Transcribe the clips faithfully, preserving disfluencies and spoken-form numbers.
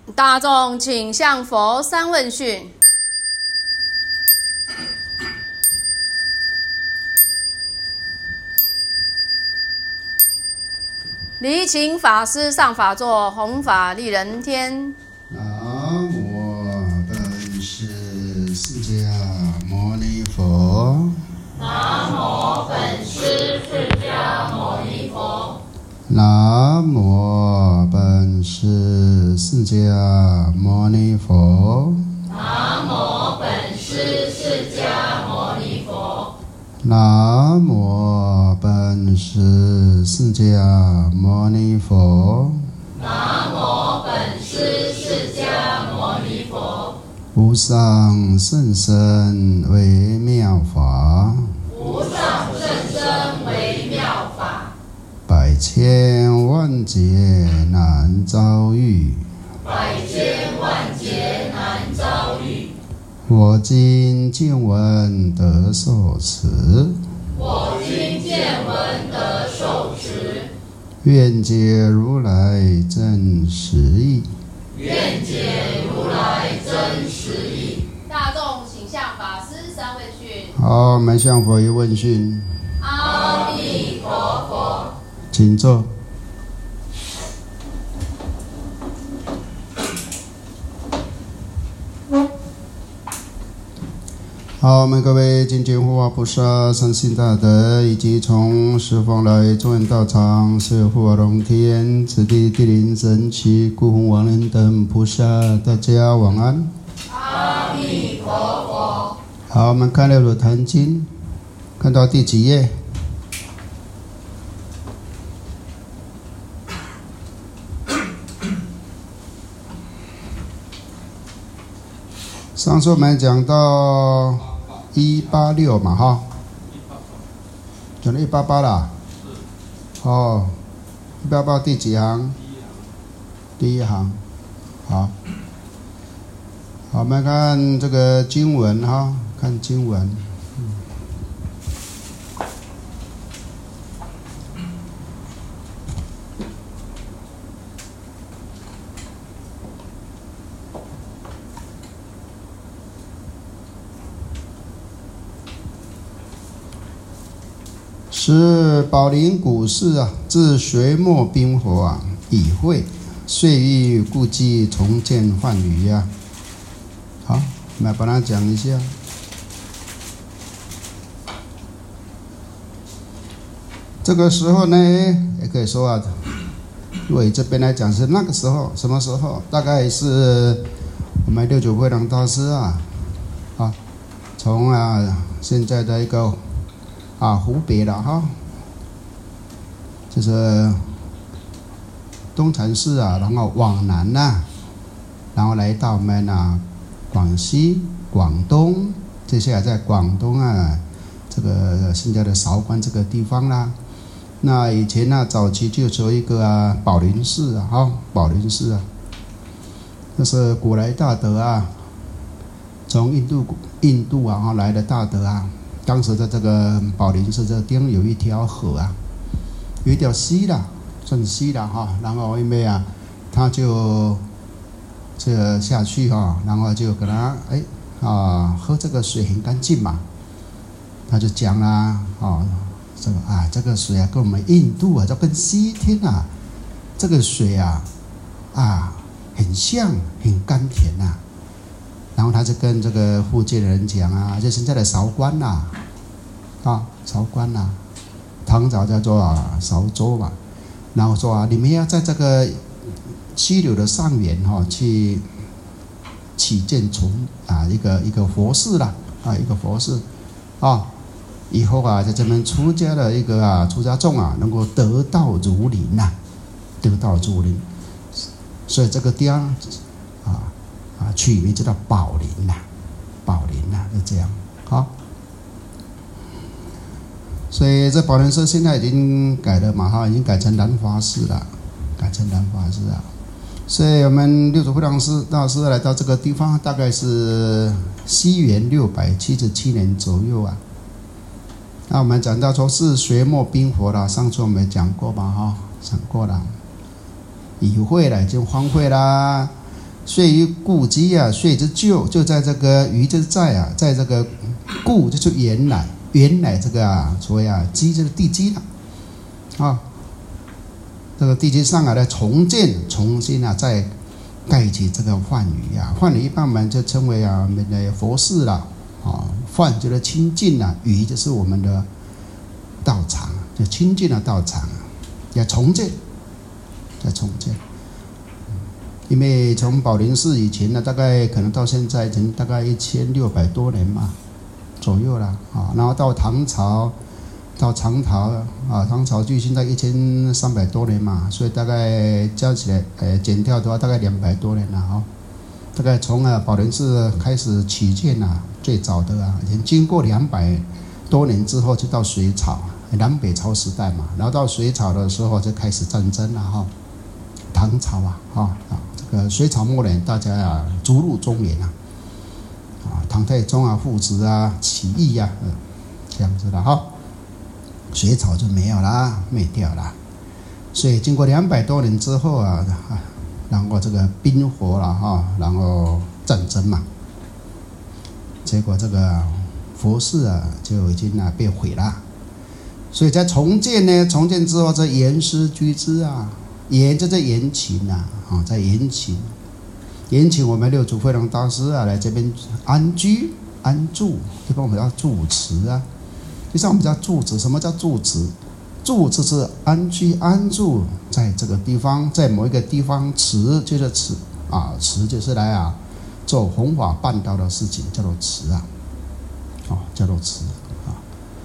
大众请向佛三问讯。礼请法师上法座，弘法利人天。 南无本师释迦牟尼佛。 南无本师释迦牟尼佛。 南无本师释迦牟尼佛。 南无本师释迦牟尼佛。 南无本师释迦牟尼佛。 南无本师释迦牟尼佛。 无上甚深微妙法， 无上甚深微妙法， 百千万劫难遭遇， 百千万劫难遭遇。 我今见闻得受持， 我今见闻得受持， 愿解如来真实义。 愿解如来真实义。 大众请向法师三问讯。 好，我们向佛一问讯。 阿弥陀佛。 请坐。好，我们各位精进护法菩萨、善信大德，以及从十方来众人道场、所有护法龙天、此地地灵神奇、孤魂亡人等菩萨，大家晚安。 阿弥陀佛。 好，我们看《六祖坛经》，看到第几页？上次我们讲到一八六嘛，哈，讲到一八八啦。哦，一八八第几行？第一行。好，好，我们看这个经文哈，看经文。是宝林古寺啊，自隋末兵火啊，已会岁欲故伎重建梵语呀。好，我们来把它讲一下。这个时候呢，也可以说啊，如果以这边来讲是那个时候，什么时候？大概是我们六祖慧能大师啊，啊，从啊现在的一个。啊，湖北了哈，就是东禅寺啊，然后往南呐、啊，然后来到我们啊广西、广东，接下来在广东啊，这个现在的韶关这个地方啦。那以前呢、啊，早期就有一个啊宝林寺啊，哈，宝林寺啊，那是古来大德啊，从印度印度啊来的大德啊。当时在这个宝林寺这个地方有一条河啊，有一条溪啦，算溪啦哈。然后因为啊，他就这个下去哈，然后就给他哎啊喝这个水很干净嘛，他就讲啦啊，这个啊这个水啊跟我们印度啊，就跟西天啊这个水啊啊很像，很甘甜呐、啊。然后他就跟这个附近的人讲啊，就现在的韶关呐、啊，啊，韶关呐、啊，唐朝叫做啊韶州嘛。然后说啊，你们要在这个溪流的上缘哈、哦，去起建重啊一个一个佛寺啦，啊一个佛寺，啊，以后啊在这边出家的一个啊出家众啊，能够得道如林呐、啊，得道如林。所以这个地方啊。啊，取名叫做宝林呐、啊，宝林呐、啊，是这样。好，所以这宝林寺现在已经改了嘛，哈，已经改成兰华寺了，改成兰华寺啊。所以我们六祖慧能师大师来到这个地方，大概是西元六百七十七年左右啊。那我们讲到说是隋末兵火了，上次我们讲过嘛，哈，讲过了，已会了，已经荒废啦。 遂于故基啊，遂之就就在这个于就是在啊，在这个故就是原来原来这个啊，所谓啊基就是地基了啊，这个地基上啊来重建重新啊再盖起这个梵语啊，梵语一般我们就称为啊我们的佛寺了啊，梵就是清净啊，语就是我们的道场，就清净的道场要重建，要重建。因为从宝林寺以前呢，大概可能到现在已经大概一千六百多年嘛左右了啊，然后到唐朝，到唐朝啊，唐朝距现在一千三百多年嘛，所以大概加起来，呃，减掉的话大概两百多年了哈。大概从啊宝林寺开始起建啊，最早的啊，已经经过两百多年之后，就到隋朝，南北朝时代嘛，然后到隋朝的时候就开始战争了哈。唐朝啊，啊啊，这个隋朝末年，大家啊逐鹿中原啊，啊，唐太宗啊父子啊起义啊，嗯，这样子的哈。隋朝就没有啦，灭掉了。所以经过两百多年之后啊，然后这个兵火了哈，然后战争嘛，结果这个佛寺啊就已经啊被毁了。所以在重建呢，重建之后，这严师居之啊。严就在严勤呐，啊，在严勤，严请我们六祖慧能大师啊来这边安居安住，一般我们叫住持啊。就像我们叫住持，什么叫住持？住持是安居安住在这个地方，在某一个地方持就是持啊，持就是来啊做弘法办道的事情，叫做持啊，哦，叫做持啊。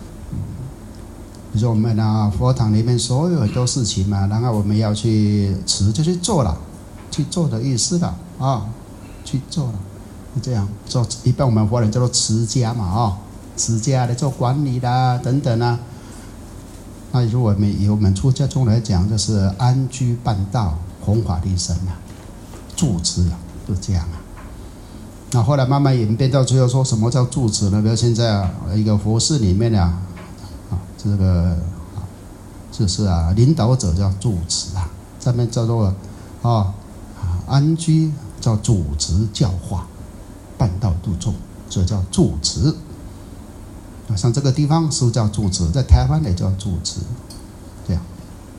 比如说我们啊佛堂里面所有很多事情嘛，然后我们要去持就去做了，去做的意思了啊，去做了，这样做。一般我们佛人叫做持家嘛啊，持家的做管理啦等等啊。那如果我们以我们出家中来讲，就是安居办道、弘法利生啊，住持啊，就这样啊。那后来慢慢演变到最后，说什么叫住持呢？比如现在啊，一个佛寺里面啊。这个啊，就是啊，领导者叫住持啊，上面叫做啊安居叫主持教化、办道度众，所以叫住持。像这个地方是叫住持，在台湾也叫住持，这样。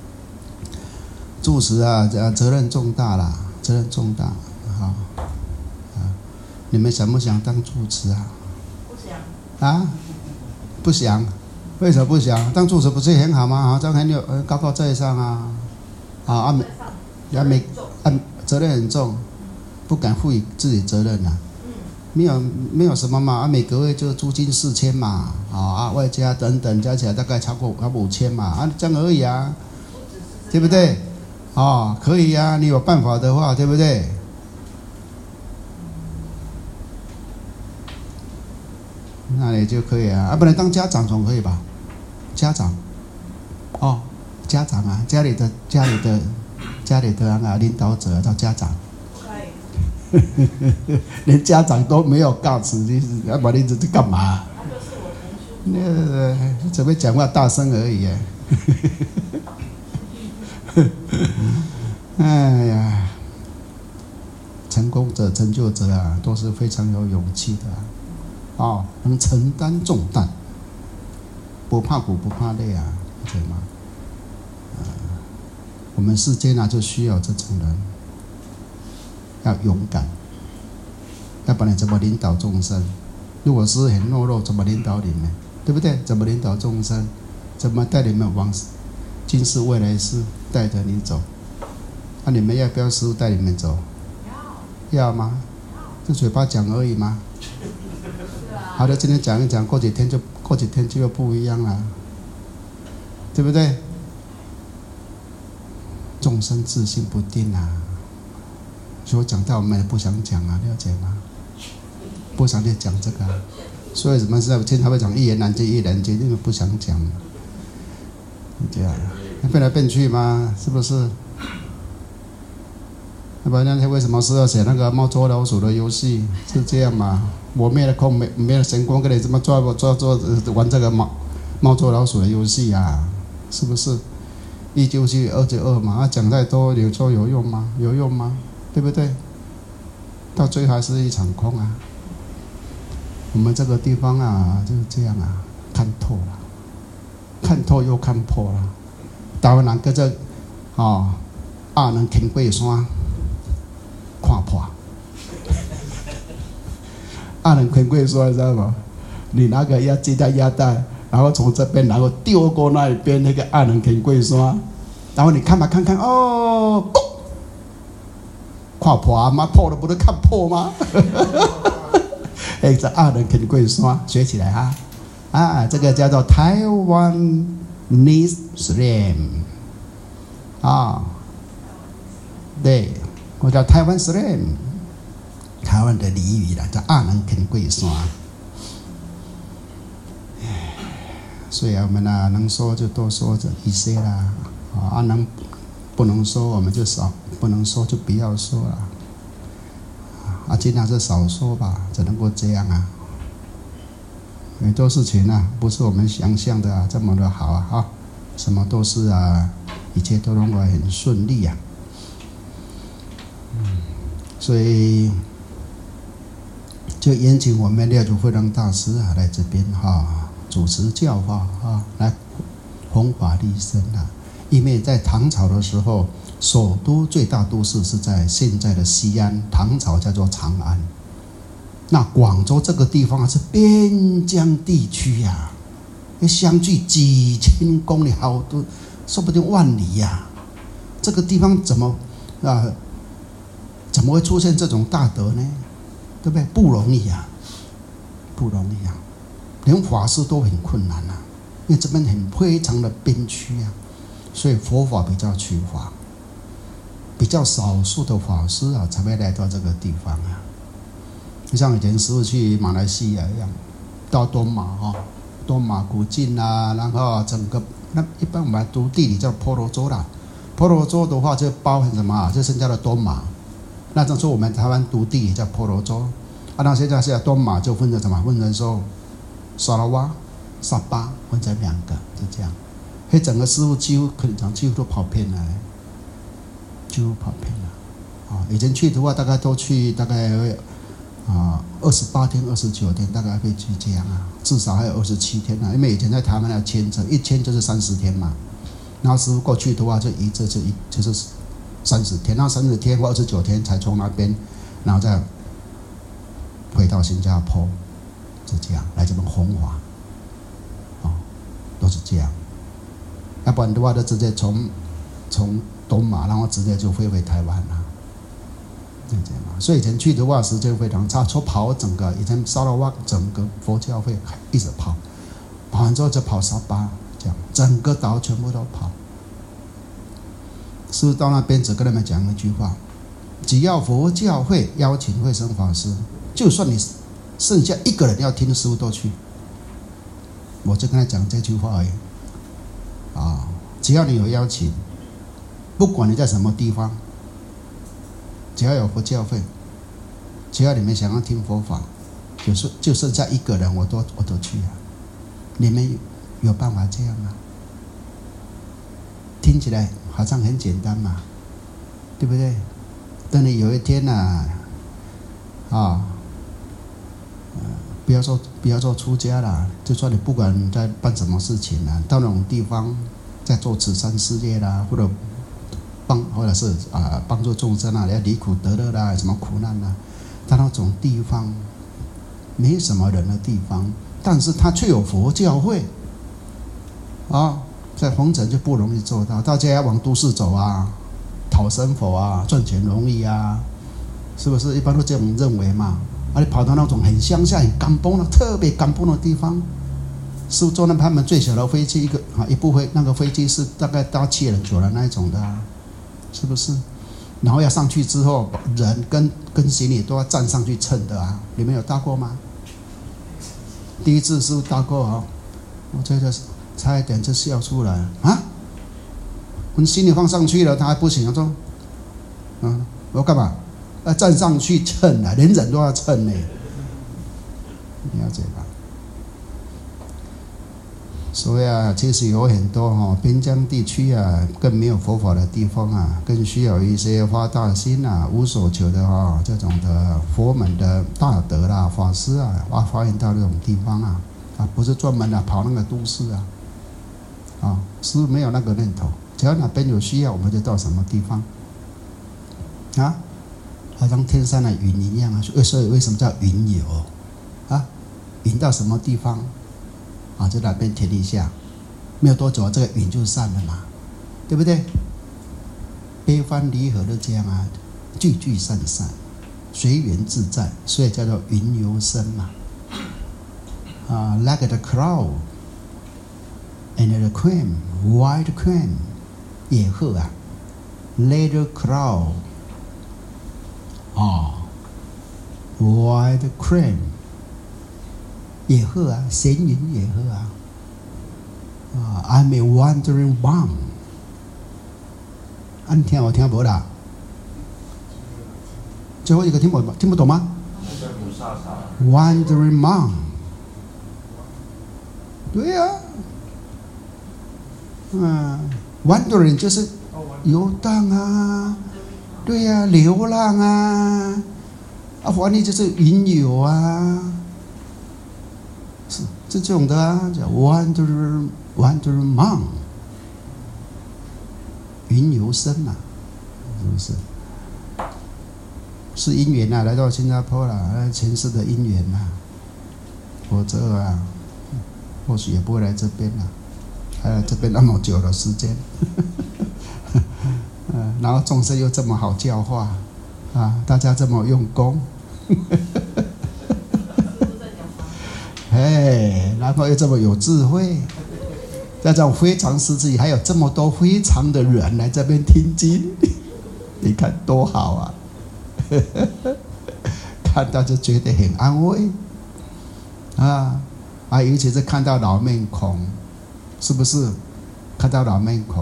住持啊，责任重大啦，责任重大啊啊！你们想不想当住持啊？ 不想啊，不想。为什么不想当住持？不是很好吗？啊，这样很有高高在上啊！啊，啊没，啊没，啊责任很重，不敢负起自己责任啊。没有没有什么嘛，啊每个月就租金四千嘛，啊啊外加等等加起来大概超过超过五千嘛，啊这样而已啊，对不对？啊可以啊，你有办法的话，对不对？那你就可以啊，啊不能当家长总可以吧？家长，哦，家长啊，家里的家里的家里的啊领导者叫家长，连家长都没有告诉你，要不然你这是干嘛？那个准备讲话大声而已耶。哎呀，成功者、成就者啊，都是非常有勇气的啊，哦，能承担重担。不怕苦不怕累啊，对吗？呃，我们世间啊就需要这种人，要勇敢，要不然怎么领导众生？如果是很懦弱，怎么领导你们？对不对？怎么领导众生？怎么带你们往今世未来世带着你走？那、啊、你们要不要师父带你们走？要，要吗？就嘴巴讲而已吗？好的，今天讲一讲，过几天就。过几天就又不一样了，对不对？众生自性不定啊，所以讲到我们也不想讲啊，了解吗？不想去讲这个、啊，所以什么时候经常会讲一言难尽，一言难尽，因为不想讲，这样变来变去嘛，是不是？要不然那天为什么是要写那个猫捉老鼠的游戏？是这样嘛？我灭了空，没没了神功，跟你怎么抓抓抓玩这个猫猫捉老鼠的游戏啊？是不是？一就一，二就二嘛。啊，讲太多有说有用吗？有用吗？对不对？ 到最后还是一场空啊。我们这个地方啊，就是这样啊，看透了，看透又看破了。台湾人跟这哦，阿能牵过山，看破。阿能牵过山，你知道吗？你拿个鸭鸡蛋鸭蛋，然后从这边，然后丢过那一边那个阿能牵过山，然后你看吧，看看哦，看破啊妈破了，不是看破吗？哎，这阿能牵过山，学起来哈啊，这个叫做台湾 Nis Slam 啊，对，我叫台湾 Slam， 台湾的俚语啦，叫阿能牵过山。所以我们啊，能说就多说这一些啦，啊，能不能说我们就少，不能说就不要说了，啊，尽量是少说吧，只能够这样啊。很多事情啊，不是我们想象的啊这么的好啊，哈，什么都是啊，一切都能够很顺利啊。嗯，所以就邀请我们六祖慧能大师啊来这边哈。啊主持教法啊，来弘法利生啊。因为在唐朝的时候，首都最大都市是在现在的西安，唐朝叫做长安。那广州这个地方是边疆地区呀、啊，相距几千公里，好多，说不定万里呀、啊。这个地方怎么啊？怎么会出现这种大德呢？对不对？不容易呀、啊，不容易呀、啊。连法师都很困难啊，因为这边很非常的边区啊，所以佛法比较缺乏，比较少数的法师啊才会来到这个地方啊。就像以前师父去马来西亚一样，到敦马哈，敦马古晋啊，然后整个那一般我们读地理叫婆罗洲啦，婆罗洲的话就包含什么啊？就剩下的敦马。那当初我们台湾读地理叫婆罗洲，啊，那现在现在敦马就分成什么？分成说。沙拉瓦、沙巴分成两个，就这样。嘿，整个师傅几乎可能讲几乎都跑偏了，几乎跑偏了。啊，以前去的话，大概都去大概啊二十八天、二十九天，大概会去这样啊，至少还有二十七天啊。因为以前在台湾要签证，一签就是三十天嘛。然后师傅过去的话，就一这就一就是三十天，那三十天或二十九天才从那边，然后再回到新加坡。是这样来这边弘法，哦，都是这样。要不然的话，就直接从从东马，然后直接就飞回台湾了，就这样嘛。所以以前去的话，时间非常差，说跑整个以前沙拉瓦整个佛教会一直跑，跑完之后就跑沙巴，这样整个岛全部都跑。师父到那边只跟他们讲一句话：只要佛教会邀请慧生法师，就算你。剩下一个人要听师父都去，我就跟他讲这句话而已。啊，只要你有邀请，不管你在什么地方，只要有佛教会，只要你们想要听佛法，就是就剩下一个人，我都我都去啊。你们有办法这样吗？听起来好像很简单嘛，对不对？等你有一天呐、啊，啊。不要说不要说出家啦，就说你不管在办什么事情啦，到那种地方在做慈善事业啦，或者帮或者是啊帮助众生啊，要离苦得乐啦，什么苦难啦，到那种地方没什么人的地方，但是它却有佛教会啊，在红尘就不容易做到，大家要往都市走啊，讨生活啊，赚钱容易啊，是不是？一般都这样认为嘛。啊，你跑到那种很乡下、很干崩的、特别干崩的地方，师父坐那他们最小的飞机，一个啊一部飞那个飞机是大概搭七人九人那一种的、啊，是不是？然后要上去之后，人跟跟行李都要站上去称的啊！你们有搭过吗？第一次师父搭过啊，我觉得差一点就笑出来啊！我行李放上去了，他还不行，他说：“嗯，我要干嘛？”要站上去称啊，连人都要称呢，了解吧？ 所以啊，其实有很多哈、哦、边疆地区啊，更没有佛法的地方啊，更需要一些发大心啊、无所求的哈、哦、这种的佛门的大德啦、法师啊，啊发现到这种地方啊，啊不是专门啊跑那个都市啊，啊是没有那个念头，只要哪边有需要，我们就到什么地方啊，好像天上的云一样啊，所以为什么叫云游啊？云到什么地方？啊，就那边停一下，没有多久，这个云就散了嘛，对不对？悲欢离合都这样啊，聚聚散散，随缘自在，所以叫做云游生嘛。啊 ，like the cloud and the cream, white cream， 也好啊 ，little cloud， 啊 ，white cream。也好啊，闲云也好啊。啊 ，I'm a wandering one。啊，你听我听不啦？最后一个听不听不懂吗 ？Wandering one。对呀、啊，嗯 ，wandering 就是游荡啊，对呀、啊，流浪啊，啊，反正就是云游啊。是这种的啊，叫 wander wander man， 云游生啊，是不是？是因缘啊，来到新加坡了，前世的因缘啊，否则啊，或许也不会来这边了、啊，还来这边那么久的时间，嗯，然后众生又这么好教化啊，大家这么用功。哎，然后又这么有智慧，在这种非常时期，还有这么多非常的人来这边听经，你看多好啊！看到就觉得很安慰啊啊！尤其是看到老面孔，是不是？看到老面孔，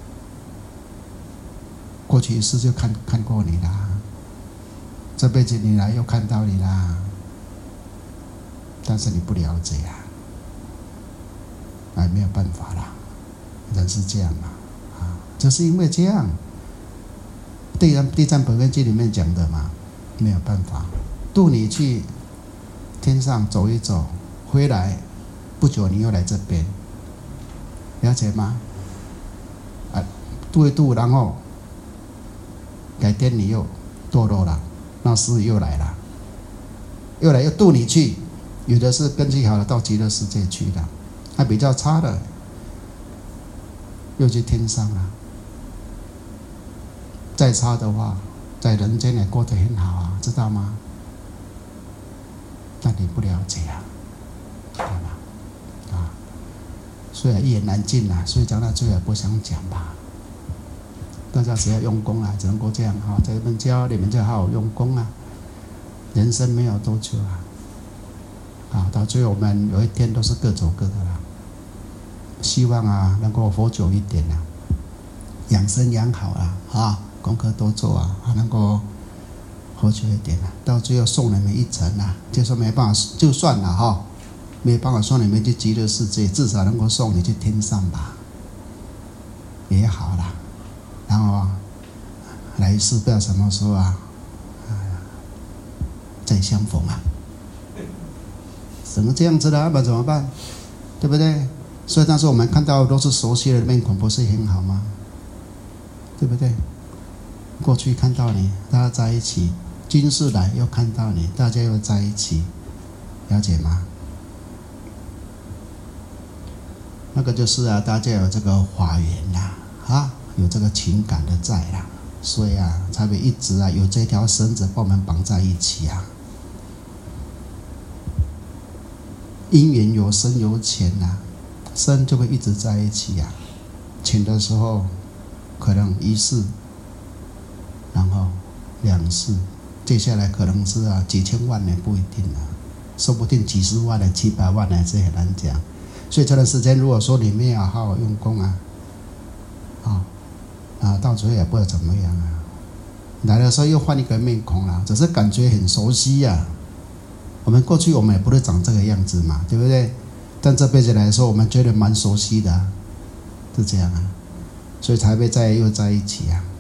过去一世就看看过你啦，这辈子你来又看到你啦。但是你不了解啊，哎，没有办法啦，人是这样嘛，啊，就是因为这样，地藏地藏本愿经里面讲的嘛，没有办法，渡你去天上走一走，回来不久你又来这边，了解吗？啊，渡一渡，然后改天你又堕落了，那时又来了，又来又渡你去。有的是根基好了到极乐世界去的，还比较差的又去天上了。再差的话，在人间也过得很好啊，知道吗？但你不了解啊，对吧？啊，所以一言难尽啊，所以讲到最后不想讲吧。大家只要用功啊，只能够这样哈，在这边教你们就好好用功啊。人生没有多久啊。啊，到最后我们有一天都是各走各的啦。希望啊，能够活久一点啊，养生养好啊，啊，功课多做啊，啊能够活久一点啊。到最后送你们一程啊，就算没办法，就算了哈，没办法送你们去极乐世界，至少能够送你去天上吧，也好啦。然后啊，来世不知道什么时候啊，再相逢啊。怎么这样子的啊？怎么办？对不对？所以当时我们看到都是熟悉的面孔，不是很好吗？对不对？过去看到你，大家在一起；今世来又看到你，大家又在一起，了解吗？那个就是啊，大家有这个法缘呐，啊，有这个情感的在啦，所以啊，才会一直啊有这条绳子把我们绑在一起啊。因缘有深有浅呐、啊，深就会一直在一起呀、啊，浅的时候可能一世，然后两世，接下来可能是啊几千万年不一定啊，说不定几十万年、几百万年，这很难讲。所以这段时间，如果说你没有好好用功啊，啊啊，到最后也不知道怎么样啊，来的时候又换一个面孔了，只是感觉很熟悉呀、啊。我们过去我们也不是长这个样子嘛，对不对？ 但这辈子来说，我们觉得蛮熟悉的、啊，是这样啊，所以才会再又在一起啊。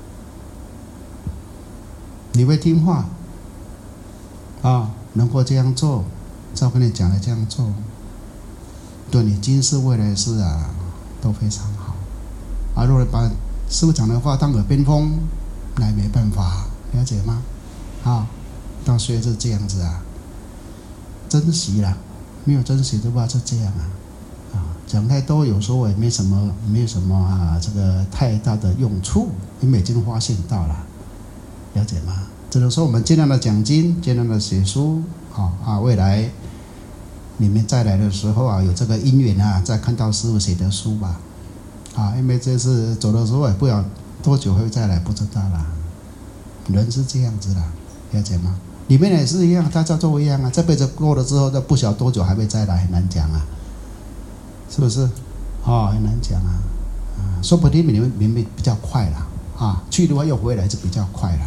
你会听话啊，能够这样做，照跟你讲的这样做，对你今世未来事啊都非常好。啊，如果把师父讲的话当耳边风，那也没办法，了解吗？啊，到所以是这样子啊，珍惜啦，没有珍惜的话是这样啊，啊，讲太多有时候也没什么，没有什么啊，这个太大的用处，因为已经发现到了，了解吗？只能说我们尽量的讲经，尽量的写书，啊啊，未来你们再来的时候啊，有这个因缘啊，再看到师父写的书吧，啊，因为这次走的时候也不知道多久会再来，不知道啦。人是这样子啦，了解吗？里面也是一样，大家都一样啊。这辈子过了之后，不晓得多久还会再来，很难讲啊，是不是？哦，很难讲啊，啊，说不定你们你们比较快啦，啊，去的话又回来就比较快啦。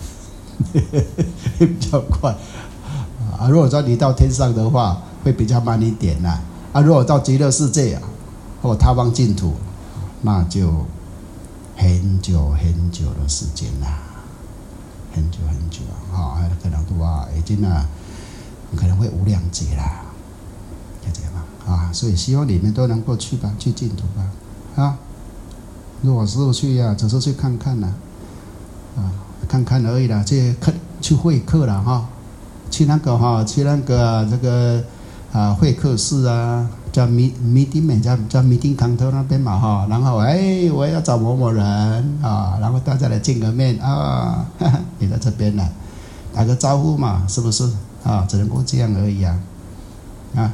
比较快啊！如果说你到天上的话，会比较慢一点啦。啊，如果到极乐世界啊，或他方净土，那就很久很久的时间啦，很久很久啊！啊，可能的话已经啊，可能会无量劫啦，了解吗？啊，所以希望你们都能够去吧，去净土吧，啊！如果师父去呀、啊，只是去看看啦、啊，啊。看看而已啦，去课去会客啦哈，去那个哈，去那个这个啊会客室啊，叫米米丁美，叫叫米丁康特那边嘛哈，然后哎我要找某某人啊，然后大家来见个面啊，哈哈你在这边呢，打个招呼嘛，是不是啊？只能够这样而已啊，啊，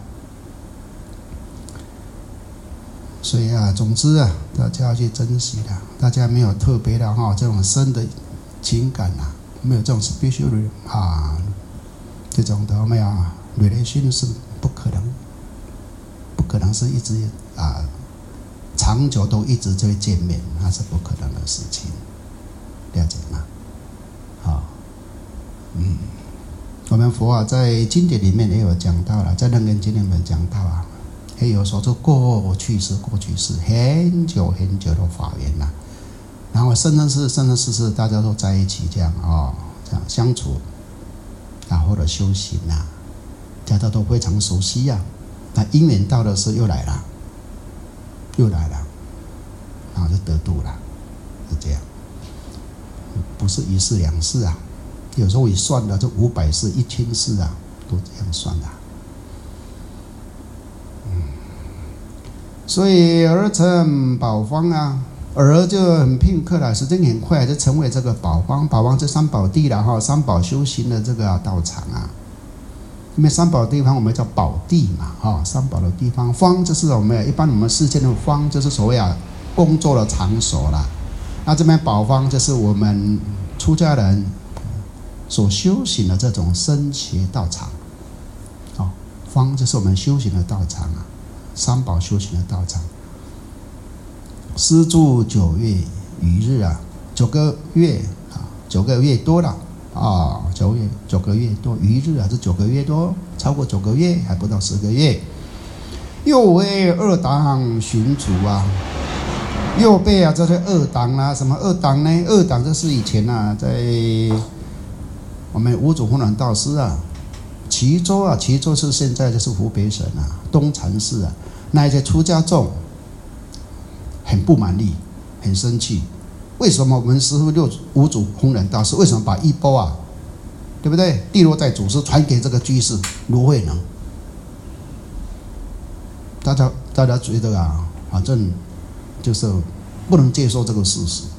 所以啊，总之啊，大家要去珍惜的，大家没有特别的哈这种深的情感啊，没有这种 special 啊，这种的没有 relation 是不可能，不可能是一直啊长久都一直就会见面，那是不可能的事情，了解吗？好，嗯，我们佛啊在经典里面也有讲到了，在楞严经里面讲到啊，也有说是过去式、过去式很久很久的法缘呐、啊。然后生生世生生世世大家都在一起这样哦，这样相处啊，或者修行啊，大家都非常熟悉呀、啊。那因缘到的时候又来了，又来了，然后就得度了，是这样，不是一世两世啊，有时候一算的就五百世、一千世啊，都这样算的、啊。嗯，所以而成宝方啊。而就很片刻了，时间很快就成为这个宝方，宝方这三宝地了哈，三宝修行的这个道场啊。因为三宝的地方我们叫宝地嘛，哈，三宝的地方，方就是我们一般我们世间的方，就是所谓啊工作的场所啦。那这边宝方就是我们出家人所修行的这种僧伽道场，哦，方就是我们修行的道场啊，三宝修行的道场。施住九月余日啊，九个月啊，九个月多了啊，九月九个月多，余日啊是九个月多，超过九个月还不到十个月。又为二党寻主啊，又被啊这些二党啦、啊，什么二党呢？二党就是以前啊，在我们五祖弘忍大师啊，衢州啊，衢州是现在就是湖北省啊，东禅寺啊，那一些出家众。很不满意，很生气。为什么我们师父六五祖弘忍大师为什么把衣钵啊，对不对？地落在祖师传给这个居士卢慧能？大家大家觉得啊，反正就是不能接受这个事实，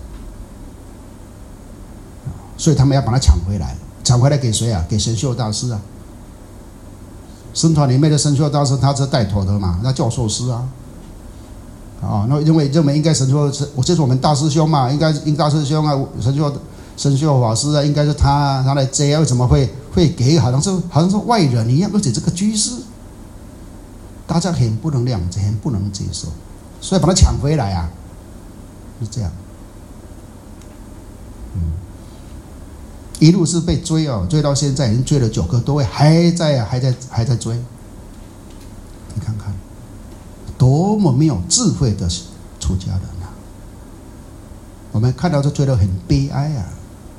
所以他们要把它抢回来，抢回来给谁啊？给神秀大师啊。僧团里面的神秀大师他是带头的嘛，那教授师啊。啊、哦，那因为认为应该神秀，我这是我们大师兄嘛，应该应大师兄啊，神秀神秀法师啊，应该是他他来接啊，为什么会会给好像是好像是外人一样，而且这个居士，大家很不能谅解，很不能接受，所以把他抢回来啊，是这样，嗯，一路是被追哦，追到现在已经追了九个多月，还在啊，还在还在追， 你看看，多么没有智慧的出家人啊！我们看到就觉得很悲哀啊。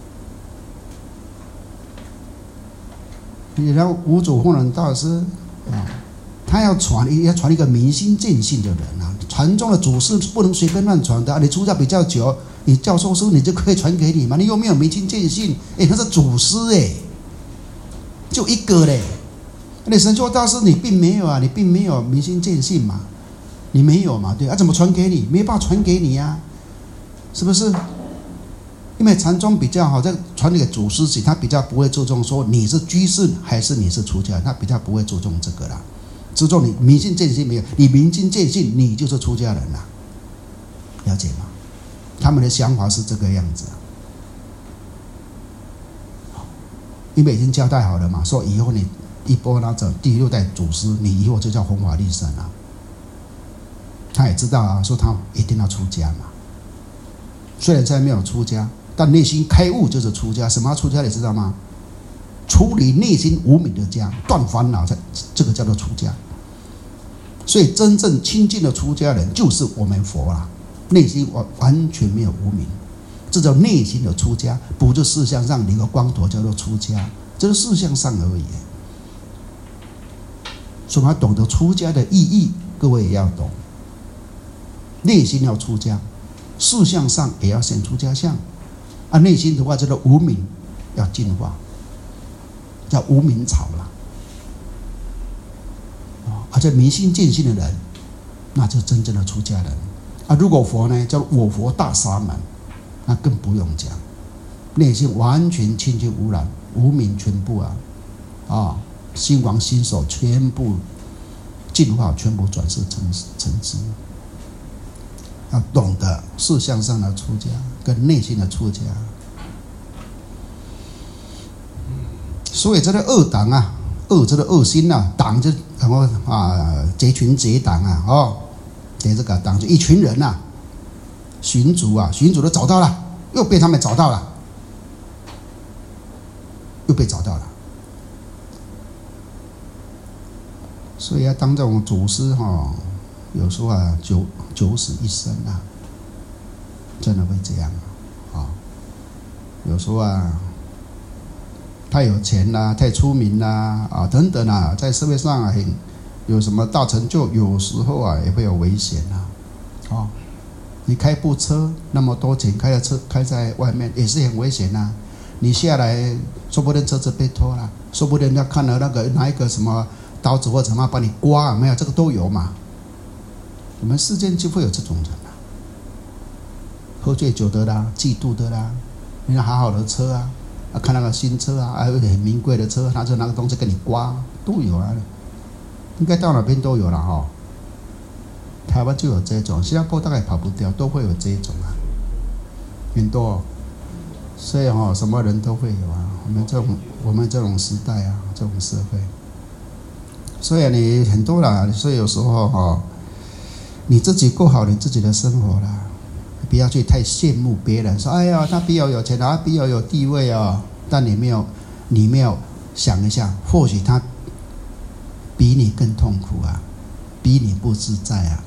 你让五祖弘忍大师啊，他要传，要传一个明心见性的人啊。传宗的祖师不能随便乱传的啊。你出家比较久，你教授书你就可以传给你嘛。你又没有明心见性，哎，他是祖师哎，就一个嘞。你神秀大师你并没有啊，你并没有明心见性嘛，你没有嘛，对啊，怎么传给你？没办法传给你呀、啊，是不是？因为禅宗比较好，在传给祖师时，他比较不会注重说你是居士还是你是出家，他比较不会注重这个啦，注重你明心见性没有，你明心见性，你就是出家人啦，了解吗？他们的想法是这个样子、啊，因为已经交代好了嘛，说以后你一波拿着第六代祖师，你以后就叫弘法利生啊。他也知道啊，说他一定要出家嘛，虽然现在没有出家。但内心开悟就是出家，什么出家你知道吗？处理内心无明的家，断烦恼，这个叫做出家。所以真正亲近的出家人就是我们佛啦，内心完完全没有无明，这叫内心的出家，不是事相上领个光头叫做出家，这是事相上而已。所以要懂得出家的意义，各位也要懂，内心要出家，事相上也要显出家相。啊，内心的话叫做无明，要净化，叫无明草啦。而且明心见性的人，那就是真正的出家人。啊，如果佛呢，叫我佛大沙门，那更不用讲，内心完全清净无染，无明全部啊，啊，心王心手全部净化，全部转世成成智。要懂得事相上的出家跟内心的出家，所以这个恶党啊，恶这个恶心啊，党就然后啊结群结党啊，哦，给这个党就一群人啊，寻主啊，寻主都找到了，又被他们找到了，又被找到了，所以要当这种祖师哈、哦。有时候啊，九九死一生啊，真的会这样啊、哦。有时候啊，太有钱啦、啊，太出名啦 啊, 啊等等啊，在社会上啊，很有什么大成就，有时候啊也会有危险啊。哦，你开部车那么多钱，开的车开在外面也是很危险啊。你下来，说不定车子被偷了，说不定人家看了那个拿一个什么刀子或者什么把你刮，没有这个都有嘛。我们世间就会有这种人啊，喝醉酒的啦，嫉妒的啦，人家好好的车啊，啊看那个新车啊，还有很名贵的车，他就拿个东西给你刮，都有啊，应该到哪边都有了哈、哦。台湾就有这种，新加坡大概跑不掉，都会有这种啊，很多、哦。所以哈、哦，什么人都会有啊。我们这种我们这种时代啊，这种社会，所以你很多啦，所以有时候哈、哦。你自己过好你自己的生活啦，不要去太羡慕别人，说哎呀他比我有钱啊，比我有地位啊，但你没有，你没有想一下，或许他比你更痛苦啊，比你不自在啊，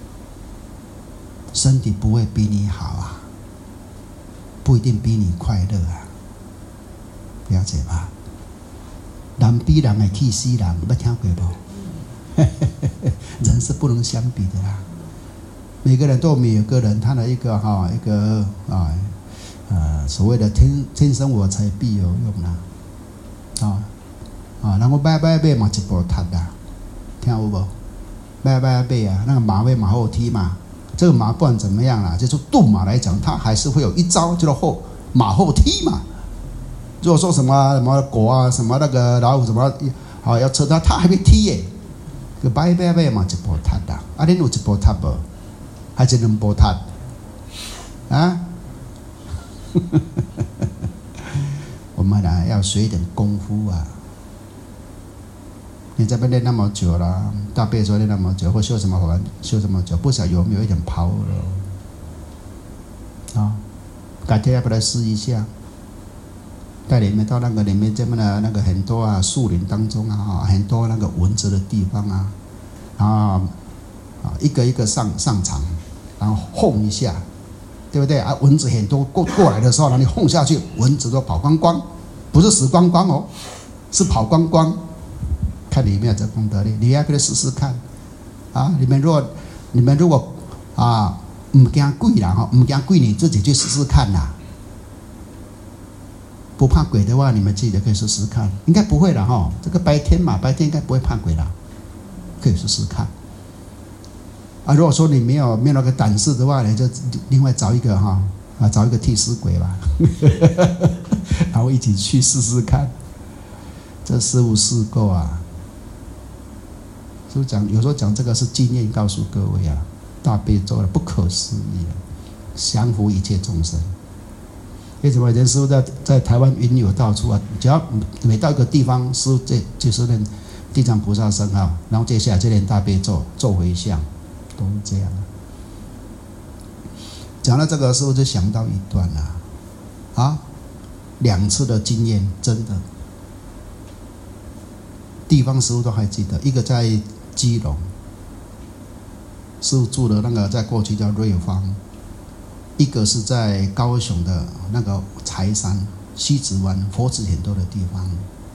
身体不会比你好啊，不一定比你快乐啊，了解吧？人比人会气死人，你捌听过不？人是不能相比的啦。每个人都有每个人他的一个哈一个啊呃所谓的天天生我材必有用啦，啊啊，然后买买买嘛一部塔啦，听有无？买买买啊，那个马会马后踢嘛，这个马不管怎么样啦，就是盾马来讲，它还是会有一招叫做后马后踢嘛。如果说什么什么狗啊，什么那个老虎什么好要车它，它还会踢耶。个买买买嘛一部塔啦，啊，恁有一部塔无？还是两部塔？啊？我们呢要学一点功夫啊！你这边练那么久了，大悲咒练那么久，或修什么法修这么久，不晓得有没有一点 power 了？啊，改天要不来试一下，带你们到那个里面这边的那个很多啊树林当中啊，很多那个蚊子的地方啊。 然后啊一个一个上上场，然后轰一下，对不对啊？蚊子很多过过来的时候呢，你轰下去，蚊子都跑光光，不是死光光哦，是跑光光。看里面有这功德力，你要可以试试看啊！你们如果你们如果啊唔惊鬼啦哈，唔惊鬼，你自己去试试看啦。不怕鬼的话，你们自己就可以试试看，应该不会了哈。这个白天嘛，白天应该不会怕鬼啦，可以试试看。啊，如果说你没有没有那个胆识的话，你就另外找一个哈啊，找一个替死鬼吧，然后一起去试试看。这师父试过啊。师父讲，有时候讲这个是经验，告诉各位啊，大悲咒的不可思议啊，降伏一切众生。为什么以前师父在在台湾云游到处啊？只要每到一个地方，师父这就是念地藏菩萨圣号，然后接下来就念大悲咒，咒回向，都是这样的。讲到这个，师父就想到一段啊，啊，两次的经验，真的，地方师父都还记得，一个在基隆，师父住的那个在过去叫瑞芳。一个是在高雄的那个柴山、西子湾、佛子很多的地方。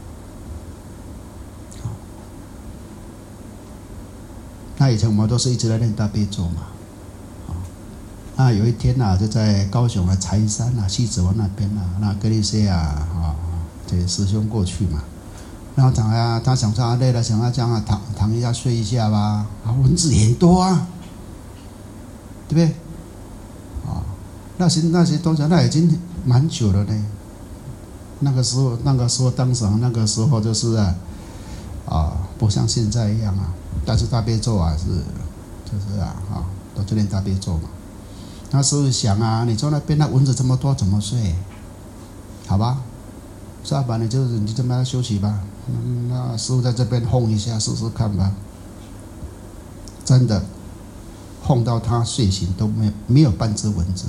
那以前我们都是一直在念大悲咒嘛。那有一天呐、啊，就在高雄的柴山啊、西子湾那边啊，那跟一些啊啊这些师兄过去嘛，然后讲啊，他想说啊累了，想要这样啊躺躺一下睡一下吧，啊蚊子很多啊，对不对？那些那些东西，那已经蛮久了呢。那个时候，那个时候，当时那个时候就是啊，啊，不像现在一样啊。但是大悲咒啊，是就是啊，啊，都就念大悲咒嘛。那时候想啊，你坐那边那蚊子这么多，怎么睡？好吧，下班你就你就这么休息吧。嗯，那师父在这边轰一下试试看吧。真的，轰到他睡醒都没有没有半只蚊子。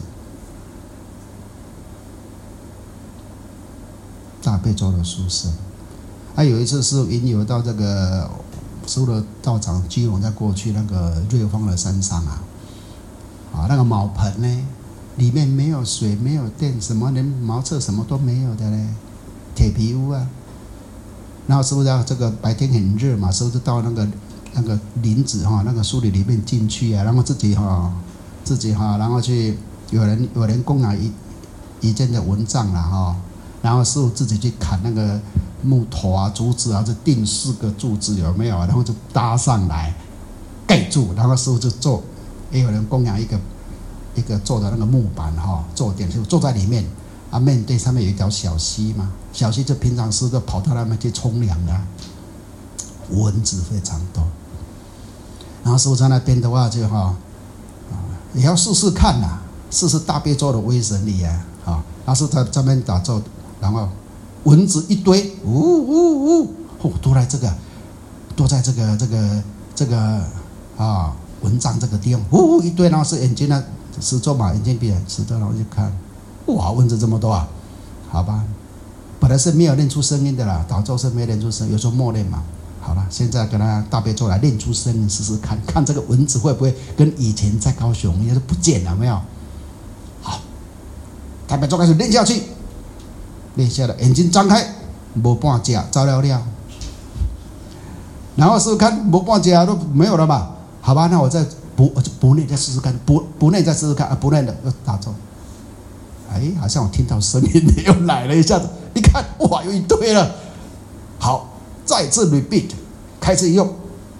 大悲咒的殊胜。还、啊、有一次是引游到这个师父的道场基隆，在过去那个瑞芳的山上啊，啊那个茅棚呢，里面没有水，没有电，什么连茅厕什么都没有的嘞，铁皮屋啊。然后师父在这个白天很热嘛，师父就到那个那个林子哈、啊，那个树林里面进去啊，然后自己哈、啊、自己哈、啊，然后去有人有人供养一一件的蚊帐啦哈。啊然后师父自己去砍那个木头啊、竹子啊，就钉四个柱子有没有？然后就搭上来盖住，然后师父就坐，也有人供养一个一个做的那个木板哈，坐点就坐在里面啊，面对上面有一条小溪嘛，小溪就平常师父跑到那边去冲凉啊，蚊子非常多。然后师父在那边的话就哈啊，也要试试看呐、啊，试试大悲咒的威神力啊，啊，然后是在这边打咒。然后蚊子一堆，呜呜呜，哦，都在这个，都在这个这个这个啊蚊帐这个地方，呜呜一堆，然后是眼睛呢，始终嘛，眼睛闭着，始终然后就看，哇，蚊子这么多啊，好吧，本来是没有练出声音的啦，打咒是没有练出声音，有时候默念嘛，好了，现在跟他大悲咒来练出声音试试看，看这个蚊子会不会跟以前在高雄也是不见了没有？好，大悲咒开始练下去。练下来，眼睛张开，没半只照了了。然后师父看没半只都没有了嘛，好吧，那我再不不念再试试看，不不念再试试看啊，不念的又打咒。哎，好像我听到声音又来了一下子，一看哇，有一堆了。好，再次 repeat， 开始用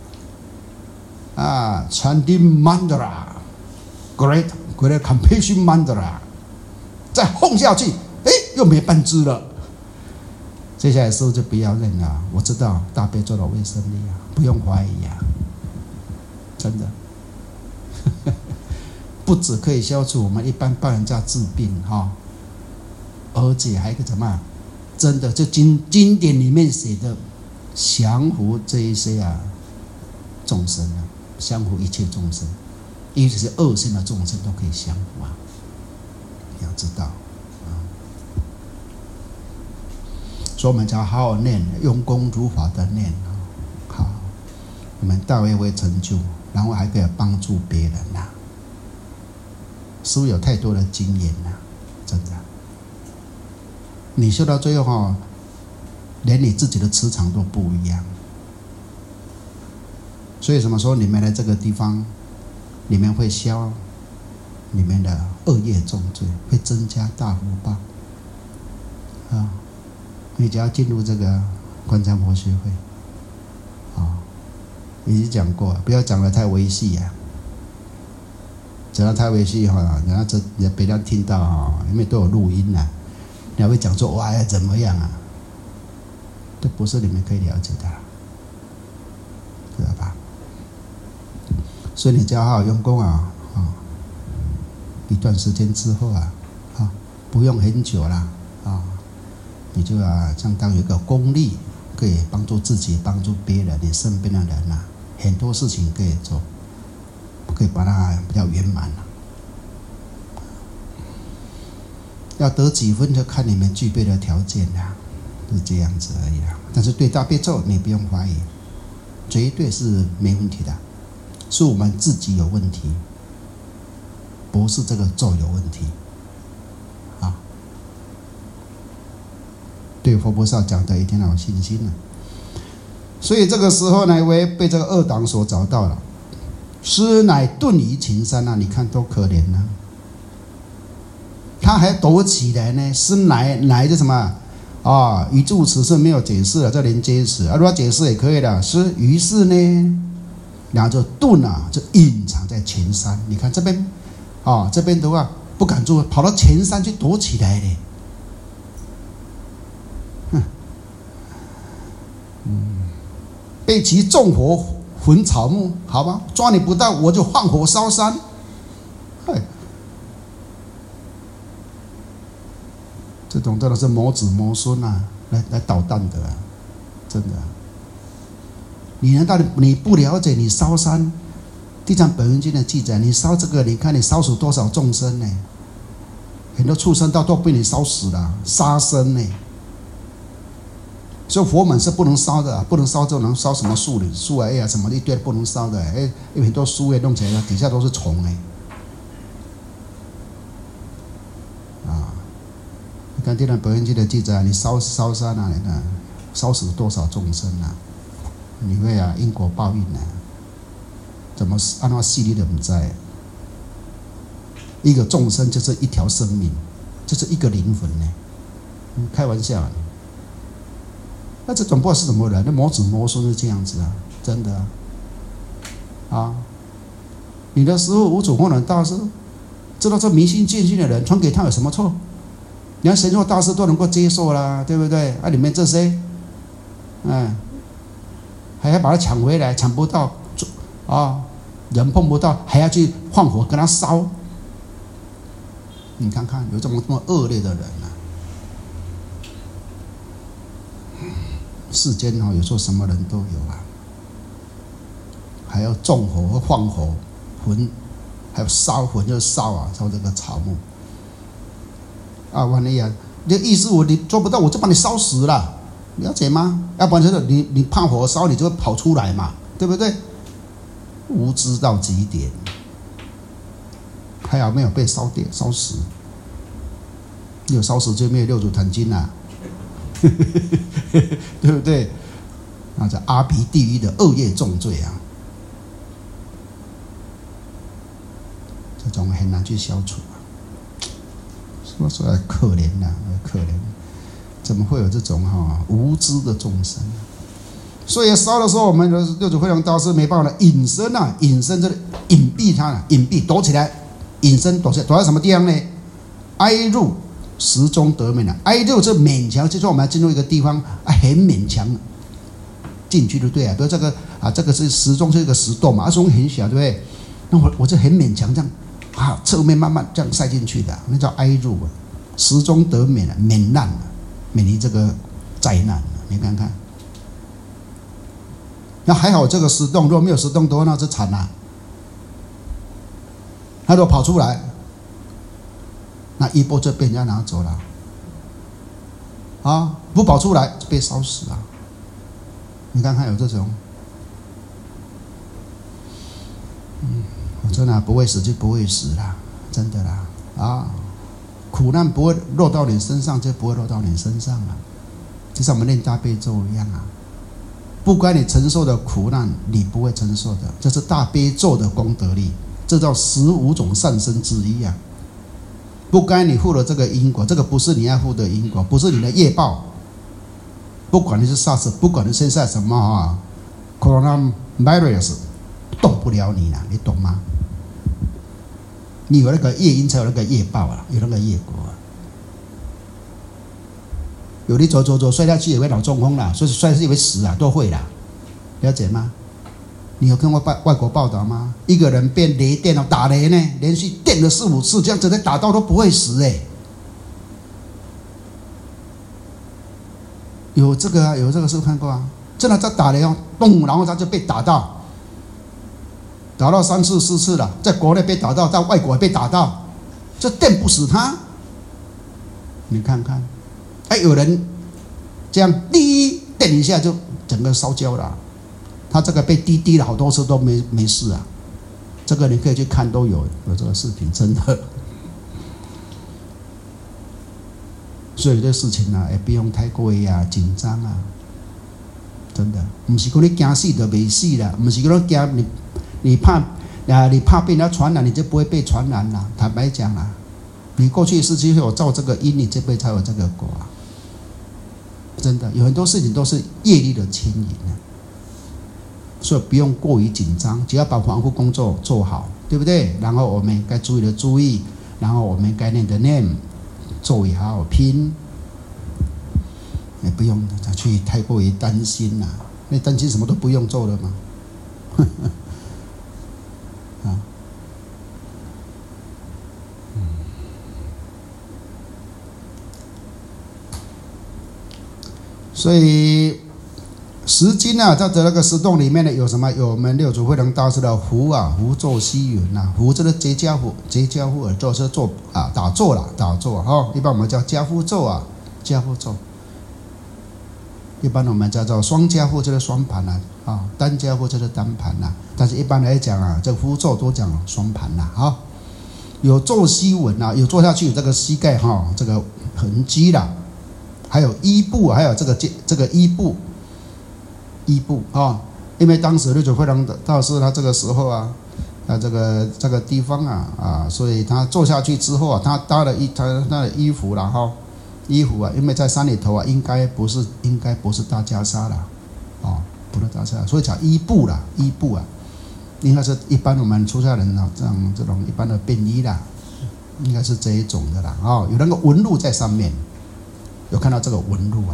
啊 ，Chandi Mandala，Great Great Compassion Mandala， 再轰下去。哎，又没半只了。接下来师父就不要认了，我知道大悲咒的威神力啊，不用怀疑啊，真的，不止可以消除我们一般帮人家治病哈、哦，而且还可以怎么样？真的，就经经典里面写的，降服这一些啊众生啊，降服一切众生，尤其是恶性的众生都可以降服啊，你要知道。所以我们才好好念，用功如法的念，好， 我们大会会成就，然后还可以帮助别人呐、啊。师父有太多的经验呐、啊，真的。你修到最后哈，连你自己的磁场都不一样。所以什么时候你们来这个地方，你们会消你们的恶业重罪，会增加大福报啊！你只要进入这个观禅佛学会啊，已经讲过，不要讲得太维系呀、啊。讲得太维系哈，人家这也别人听到哈，因为都有录音呐、啊，你还会讲说哇怎么样啊？这不是你们可以了解的，知道吧？所以你只要好好用功啊，啊，一段时间之后啊，啊，不用很久啦，啊，你就啊，相当于一个功力，可以帮助自己，帮助别人，你身边的人呐、啊，很多事情可以做，可以把它比较圆满了。要得几分就看你们具备的条件啦，是这样子而已啦。但是对大悲咒你不用怀疑，绝对是没问题的。是我们自己有问题，不是这个咒有问题啊！对佛菩萨讲的一定要有信心了。所以这个时候呢，我也被这个二党所找到了。师乃遁于群山啊，你看多可怜呢、啊！他还躲起来呢。师乃乃就什么啊？语助词是没有解释了，这连接词啊，如果解释也可以的。师于是呢。然后就遁啊，就隐藏在前山。你看这边，啊，这边的话不敢做，跑到前山去躲起来嘞。哼，嗯，被其纵火焚草木，好吧，抓你不到，我就放火烧山。嘿，这种真的是魔子魔孙啊，来来捣蛋的、啊，真的、啊。你难道你不了解？你烧山，《地藏本愿经》的记载，你烧这个，你看你烧死多少众生呢？很多畜生道都被你烧死了，杀生呢。所以佛门是不能烧的，不能烧就能烧什么树林、树叶啊什么一堆不能烧的。哎，有很多树叶弄起来，底下都是虫哎。啊，你看《地藏本愿经》的记载，你烧烧山啊，你看烧死多少众生啊？你会啊，因果报应啊，怎么按照细腻的不在？一个众生就是一条生命，就是一个灵魂呢。开玩笑、啊，那这种不知道是什么人，那魔子魔孙是这样子啊，真的啊。啊，你的师父五祖慧能大师，知道这迷信见信的人传给他有什么错？连神咒大师都能够接受啦，对不对？啊，里面这些，嗯。还要把它抢回来，抢不到啊，人碰不到，还要去放火跟他烧。你看看，有这么这么恶劣的人啊！世间哦，有时候什么人都有啊，还要纵火、放火、焚，还有烧焚，就是烧啊，烧这个草木。啊，万一啊，你的意思我你做不到，我就把你烧死了。了解吗？要不然就是你你怕火烧，你就会跑出来嘛，对不对？无知到极点，还好没有被烧掉烧死。有烧死就没有六祖坛经啊，对不对？那叫阿鼻地狱的恶业重罪啊，这种很难去消除啊。说出来可怜呐、啊，可怜。怎么会有这种哈、哦、无知的众生？所以烧的时候，我们的六祖慧能大师没办法隐身啊，隐身这隐蔽他，隐蔽躲起来，隐身躲起来，躲在什么地方呢？挨入石中得免了，挨入是勉强，就是我们要进入一个地方啊，很勉强进去就对了。比如这个啊，这个是石中是一个石洞嘛，石洞很小，对不对？那我我就很勉强这样啊，侧面慢慢这样塞进去的，那叫挨入啊，石中得免了，免难了。免离这个灾难，你看看。那还好，这个石洞如果没有石洞的话，那就惨了。他如果跑出来，那衣钵就被人家拿走了。啊，不跑出来就被烧死了。你看看有这种， 嗯，我真的、啊、不会死就不会死啦，真的啦啊！苦难不会落到你身上，就不会落到你身上了，就像我们念大悲咒一样啊。不该你承受的苦难，你不会承受的，这是大悲咒的功德力，这叫十五种善生之一啊。不该你负的这个因果，这个不是你要负的因果，不是你的业报。不管你是 SARS， 不管你现在什么啊 ，coronavirus， 动不了你了，你懂吗？你有那个业因，才有那个业报啊，有那个业果啊。有的走走走摔下去也会脑中风啦，所以摔下去也会死啊，都会啦，了解吗？你有看过外国报道吗？一个人被雷电了打雷呢，连续电了四五次，这样子的打到都不会死哎、欸。有这个啊，有这个是不是看过啊？真的在打雷哦，咚，然后他就被打到。打到三次四次了，在国内被打到，在外国也被打到，这电不死他。你看看，哎，有人这样滴电一下就整个烧焦了，他这个被滴滴了好多次都没没事啊。这个你可以去看，都有有这个视频，真的。所以这事情啊，也不用太过于啊紧张啊，真的，不是说你惊死就没死啦，不是说你惊你。你怕啊？你怕被人家传染，你就不会被传染了。坦白讲啊，你过去世就有造这个因，你这辈子才有这个果啊。真的，有很多事情都是业力的牵引啊，所以不用过于紧张，只要把防护工作做好，对不对？然后我们该注意的注意，然后我们该念的念，咒也好好拼，也不用再去太过于担心啦、啊。那担心什么都不用做了嘛。啊，嗯，所以十经啊，在这那个十洞里面呢，有什么？有我们六祖慧能大师的符啊，符咒西云呐，符这个结跏符，结跏符咒是做啊打坐啦，打坐哈、哦，一般我们叫跏趺咒啊，跏趺咒。一般我们叫做双跏趺，就是双盘啦、啊，啊，单跏趺就是单盘啦、啊。但是一般来讲啊，这个符咒都讲双盘啦、啊，啊，有坐膝纹啊，有坐下去有这个膝盖哈、啊，这个痕迹啦，还有衣部，还有这个这个衣部，衣部啊，因为当时六祖慧能大师他这个时候啊，啊这个这个地方啊啊，所以他坐下去之后啊，他搭了一他他的衣服啦哈。衣服啊，因为在山里头啊，应该不是应该不是大袈裟啦，哦，不是大袈裟，所以讲衣部啦，衣部啊，应该是一般我们出家人啊，这样这种一般的便衣啦，应该是这一种的啦，哦，有那个纹路在上面，有看到这个纹路啊，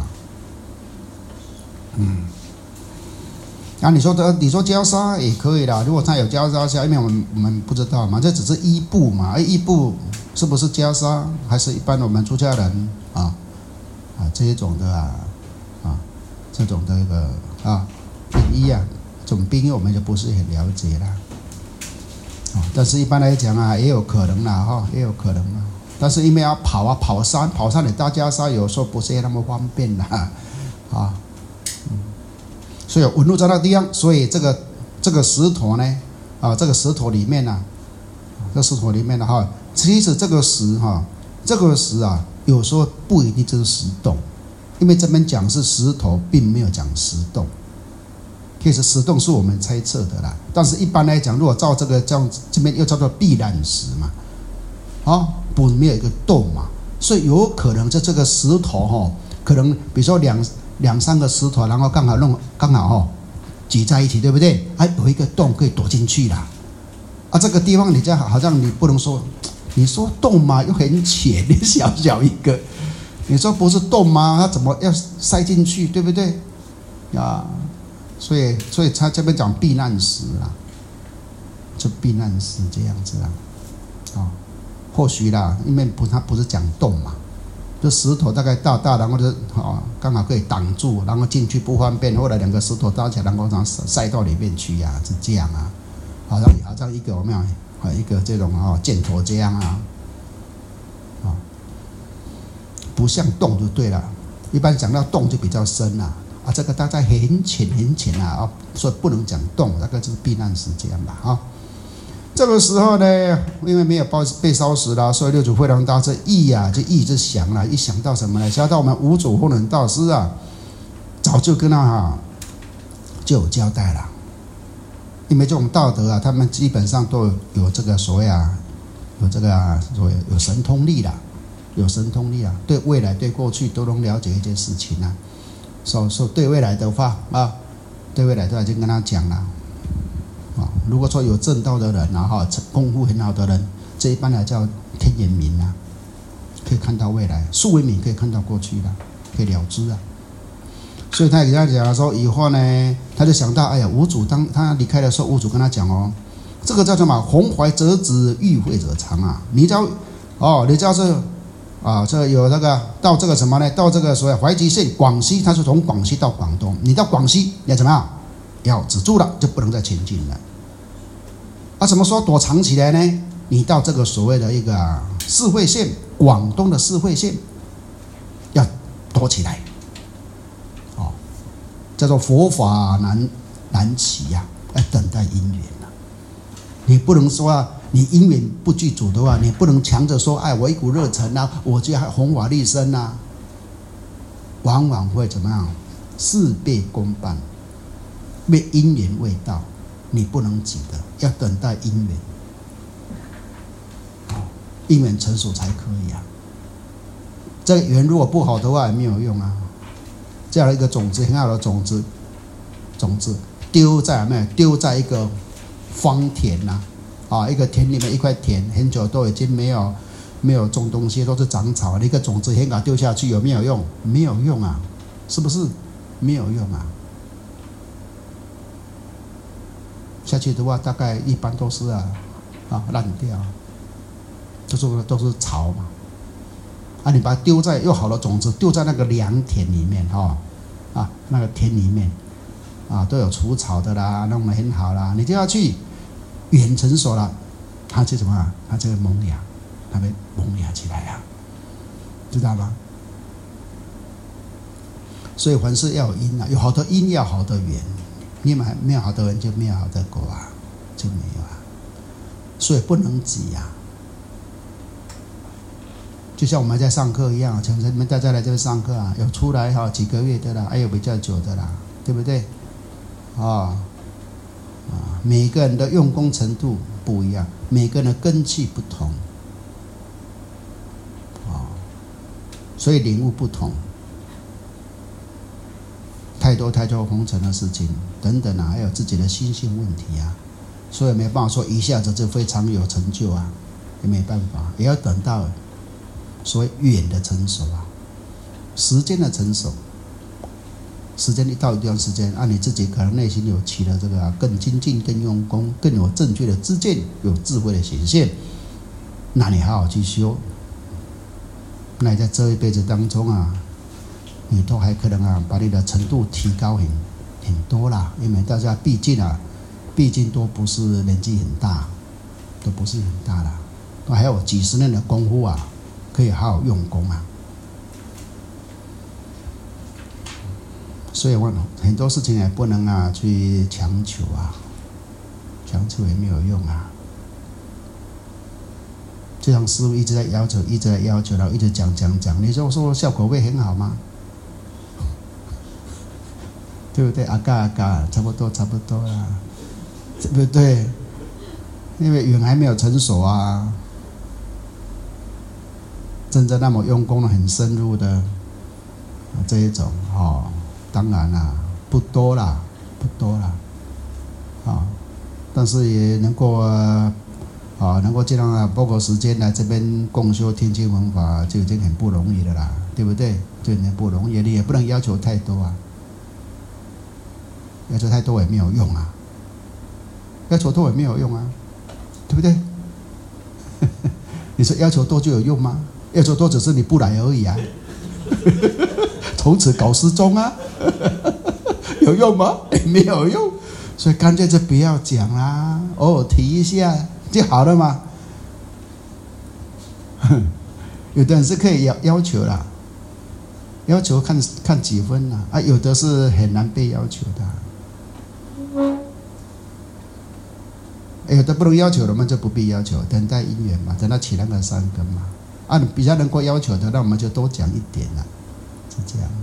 嗯，啊，你说的你说袈裟也可以啦，如果他有袈裟下，因为我们我们不知道嘛，这只是衣部嘛，哎，衣部是不是袈裟，还是一般我们出家人？啊啊，这一种的啊啊，这种的一个啊便衣啊，这种便衣我们就不是很了解啦。啊，但是一般来讲啊，也有可能啦哈、哦，也有可能啊。但是因为要跑啊跑山，跑山的大袈裟有时候不是那么方便啦，啊，嗯，所以有纹路在那地方，所以这个这个石头呢，啊，这个石头里面呢、啊，这石头里面的哈、啊，其实这个石哈、啊，这个石啊。有时候不一定就是石洞，因为这边讲是石头，并没有讲石洞。其实石洞是我们猜测的啦，但是一般来讲，如果照这个这样，这边又叫做避难石嘛，啊，不没有一个洞嘛，所以有可能就这个石头哈，可能比如说两两三个石头，然后刚好弄刚好哈挤在一起，对不对？还有一个洞可以躲进去啦。啊，这个地方你这样好像你不能说。你说洞嘛，又很浅，你小小一个，你说不是洞吗？它怎么要塞进去，对不对？啊，所以所以他这边讲避难石啦，就避难石这样子啦，啊、哦，或许啦，因为不他不是讲洞嘛，就石头大概大大，然后就啊刚好可以挡住，然后进去不方便，或者两个石头搭起来，然后让塞到里面去呀、啊，是这样啊，好像好像一个我们讲。一个这种啊箭头这样啊，啊，不像洞就对了。一般讲到洞就比较深啦，啊，这个大概很浅很浅啊，啊，所以不能讲洞，那个就是避难石这样吧，啊。 这个时候呢，因为没有被烧死了，所以六祖慧能大师意呀、啊，就意就想了，一想到什么呢？想到我们五祖慧能大师啊，早就跟他哈就有交代了。因为这种道德啊，他们基本上都有有这个所谓啊，有这个、啊、所谓有神通力啦，有神通力啊，对未来对过去都能了解一件事情啊。所说对未来的话啊，对未来的话就跟他讲了啊。如果说有正道的人啊，哈，功夫很好的人，这一般来叫天眼明啊，可以看到未来；素为明可以看到过去啦，可以了知啊。所以他也跟他讲说，以后呢，他就想到，哎呀，五祖当他离开的时候，五祖跟他讲哦，这个叫什么？弘怀者止，欲慧者长啊。你只要哦，你只要是啊，这有那个到这个什么呢？到这个所谓淮吉县广西，他是从广西到广东，你到广西要怎么样？要止住了，就不能再前进了。啊，什么时候躲藏起来呢？你到这个所谓的一个四会县，广东的四会县，要躲起来。叫做佛法难难起呀、啊，要等待因缘啊。你不能说啊，你因缘不具足的话，你不能强着说，哎，我一股热忱啊，我就还弘法利生啊，往往会怎么样？事倍功半，因为因缘未到，你不能急的，要等待因缘，因缘成熟才可以啊。这个缘如果不好的话，也没有用啊。这样的一个种子，很好的种子，种子丢在没有丢在一个荒田呐、啊，啊，一个田里面一块田，很久都已经没有没有种东西，都是长草，一个种子很好丢下去，有没有用？没有用啊，是不是？没有用啊。下去的话，大概一般都是啊啊烂掉，都是都是草嘛。啊，你把它丢在又好的种子，丢在那个良田里面哈、哦，啊，那个田里面，啊，都有除草的啦，弄得很好啦，你就要去远成熟了，它就什么啊？它就会萌芽，它会萌芽起来啊，知道吗？所以凡事要有因啊，有好的因，要好的缘，你们没有好的缘，就没有好的果啊，就没有啊，所以不能急啊。就像我们在上课一样，从你们大家来这边上课啊，有出来哈几个月的啦，还有比较久的啦，对不对？啊啊，每个人的用功程度不一样，每个人的根器不同，啊，所以领悟不同，太多太多红尘的事情等等啊，还有自己的心性问题啊，所以没办法说一下子就非常有成就啊，也没办法，也要等到所谓缘的成熟啊，时间的成熟，时间一到一段时间，啊，你自己可能内心有起了这个、啊、更精进、更用功、更有正确的知见、有智慧的显现，那你好好去修，那你在这一辈子当中啊，你都还可能啊把你的程度提高很很多啦，因为大家毕竟啊，毕竟都不是年纪很大，都不是很大啦，都还有几十年的功夫啊。可以好好用功啊，所以我很多事情也不能啊去强求啊，强求也没有用啊。就像师父一直在要求，一直在要求，然后一直讲讲讲，你说说效果会很好吗？对不对？阿嘎阿嘎，差不多差不多啦，对不对？因为缘还没有成熟啊。真正那么用功的、很深入的这一种哦，当然啦，不多啦，不多啦，啊、哦，但是也能够啊、哦，能够这样啊，包括时间来这边共修听经闻法，就已经很不容易了啦，对不对？就很不容易，你也不能要求太多啊，要求太多也没有用啊，要求多也没有用啊，对不对？你说要求多就有用吗？要求多只是你不来而已啊，从此搞失踪啊，有用吗？没有用，所以干脆就不要讲啦，偶尔提一下就好了嘛。有的人是可以要要求啦，要求看看几分啦，啊，有的是很难被要求的。 有的不能要求的，我们就不必要求，等待因缘嘛，等到起那个善根嘛。啊，比较能够要求的，那我们就多讲一点了，是这样。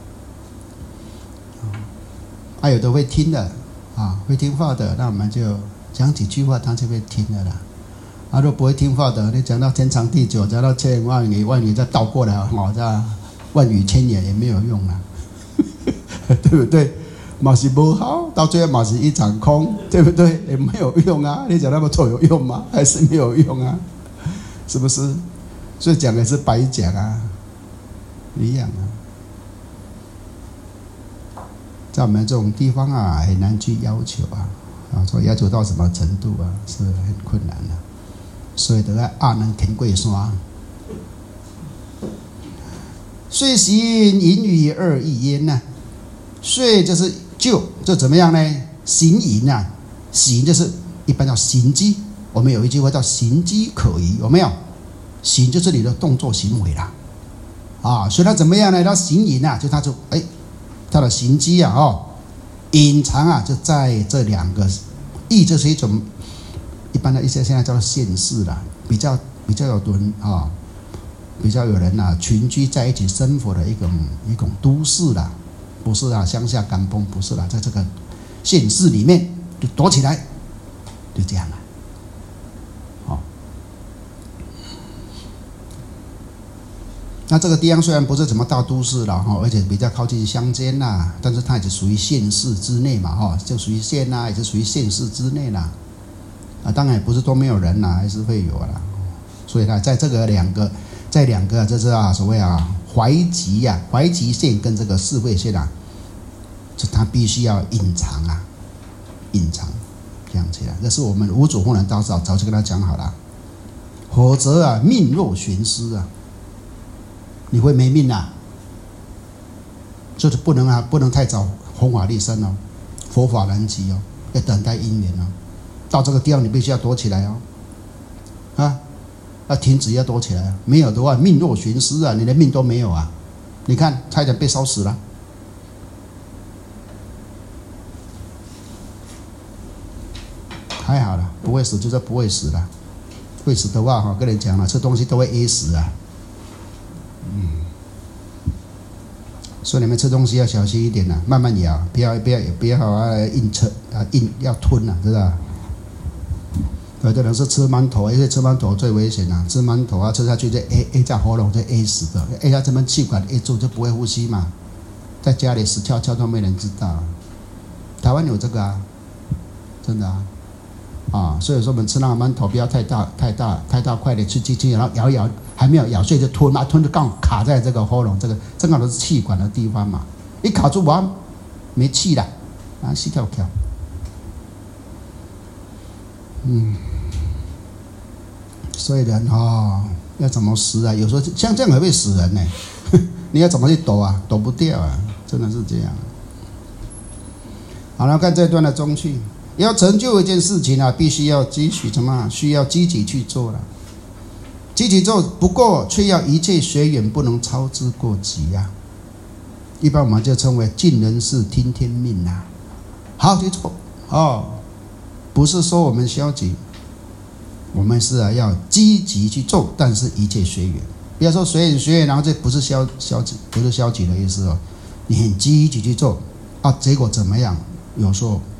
啊，有的会听的，啊，会听话的，那我们就讲几句话，他就会听的啦。啊，如果不会听话的，你讲到天长地久，讲到千言万语，万语再倒过来，哦，这万语千言也没有用啊，对不对？嘛是不好，到最后嘛是一场空，对不对？也没有用啊！你讲那么多有用吗？还是没有用啊？是不是？所以讲也是白讲啊，一样啊。在我们这种地方啊，很难去要求啊，啊，说要求到什么程度啊，是很困难的、啊。所以得要阿能天贵山。遂行淫语二义焉呐，遂就是就就怎么样呢？行淫啊，行就是一般叫行机，我们有一句话叫行机可疑，有没有？行就是你的动作行为啦，啊，所以他怎么样呢？他行淫啊，就他就哎，他的行机啊，哦，隐藏啊，就在这两个义，就是一种一般的一些现在叫做现世啦，比较比较有人啊，比较有人啊群居在一起生活的一种一种都市啦，不是啊乡下甘崩，不是啦，在这个现世里面就躲起来，就这样了。那这个地方虽然不是什么大都市了哈，而且比较靠近乡间啦，但是它也是属于县市之内嘛哈，就属于县啦，也是属于县市之内啦。啊，当然也不是都没有人啦，还是会有啦。所以呢，在这个两个，在两个就是啊，所谓啊淮吉呀、啊，淮吉县跟这个四会县啊，就它必须要隐藏啊，隐藏这样起来。这是我们五祖弘忍大师早就跟他讲好了，否则啊，命若悬丝啊。你会没命啊！就是不能啊，不能太早弘法利生哦，佛法难及哦，要等待因缘哦。到这个地方你必须要躲起来哦，啊，要停止要躲起来，没有的话命若悬丝啊，你的命都没有啊！你看差点被烧死了，还好了，不会死就是不会死了，会死的话哈，跟你讲了，吃东西都会噎死啊。嗯，所以你们吃东西要小心一点呐、啊，慢慢咬，不要不要不要啊硬吃啊硬要吞呐、啊，知道？有的人是吃馒头，因为吃馒头最危险啊，吃馒头啊吃下去就 A A 在喉咙就 A 死的 ，A 下这边气管 A 住就不会呼吸嘛，在家里死翘翘都没人知道。台湾有这个啊，真的啊。啊，所以说我们吃那个馒头不要太大、太大、太大块的吃进去，然后咬一咬，还没有咬碎就吞嘛，吞就刚好卡在这个喉咙，这个正好都是气管的地方嘛，一卡住完没气了，啊，死跳跳。嗯，所以人哦，要怎么死啊？有时候像这样还会死人呢，你要怎么去躲啊？躲不掉啊，真的是这样。好了，看这段的中句。要成就一件事情啊，必须要积极什么？需要积极去做了。积极做，不过却要一切随缘，不能操之过急啊。一般我们就称为尽人事，听天命啊。好去做哦，不是说我们消极，我们是啊要积极去做，但是一切随缘。不要说随缘随缘，然后这不是消消极，不是消极的意思哦。你很积极去做啊，结果怎么样？有时候。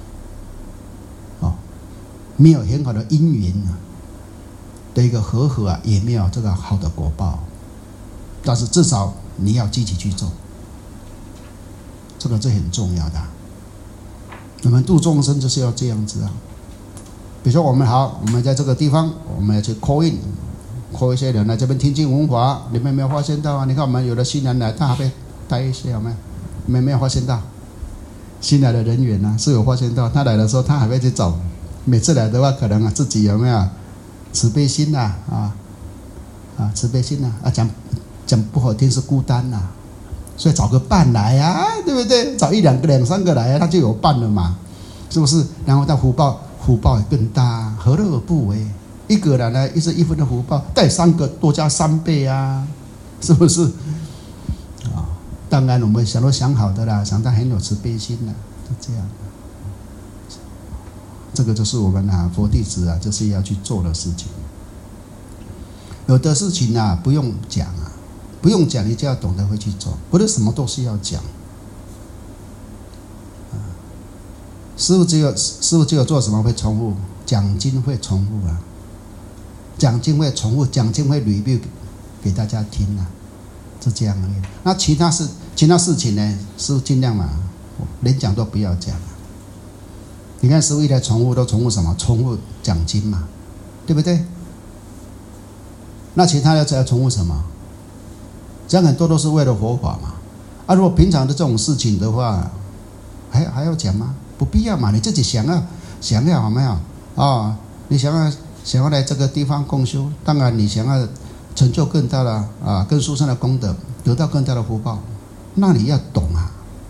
没有很好的因缘啊的一个和合啊，也没有这个好的果报。但是至少你要积极去做，这个是很重要的、啊。我们度众生就是要这样子啊。比如说我们好，我们在这个地方，我们要去 call in call 一些人来这边听经闻法，你们有没有发现到啊？你看我们有的新人来，他还会带一些，有没有？你们有没有发现到？新来的人员呢、啊，是有发现到，他来的时候他还会去找。每次来的话，可能啊自己有没有慈悲心呐、啊？啊啊慈悲心呐、啊！啊讲讲不好听是孤单呐、啊，所以找个伴来啊，对不对？找一两个、两三个来、啊，他就有伴了嘛，是不是？然后他福报福报也更大，何乐而不为？一个人呢，一是一分的福报，带三个多加三倍啊，是不是？啊，当然我们想都想好的啦，想他很有慈悲心的，就这样。 这个就是我们啊佛弟子啊，就是要去做的事情。有的事情啊不用讲啊，不用讲，你就要懂得会去做，不是什么都是要讲。师父只有师父只有做什么会重复？讲经会重复啊，讲经会重复，讲经会 review 给大家听啊，是这样而已。那其他事其他事情呢，师父尽量嘛，连讲都不要讲。你看师父一来重复都重复什么？重复讲经嘛，对不对？那其他的要重复什么？讲很多都是为了佛法嘛。啊，如果平常的这种事情的话，还还要讲吗？不必要嘛，你自己想要想要好没有啊、哦？你想要想要来这个地方共修，当然你想要成就更大的啊，更殊胜的功德，得到更大的福报，那你要懂啊。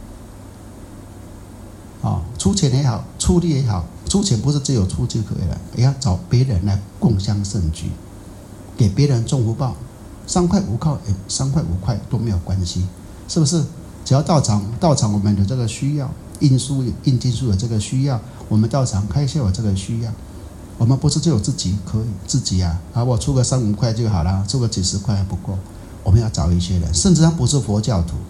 哦，出钱也好，出力也好，出钱不是只有出就可以了，也要找别人来共襄盛举，给别人种福报，三块五块，三块五块都没有关系，是不是？只要到场到场，我们有这个需要。印书印经书有这个需要，我们到场开销有这个需要，我们不是只有自己可以自己啊啊，我出个三五块就好了，出个几十块还不够，我们要找一些人，甚至他不是佛教徒，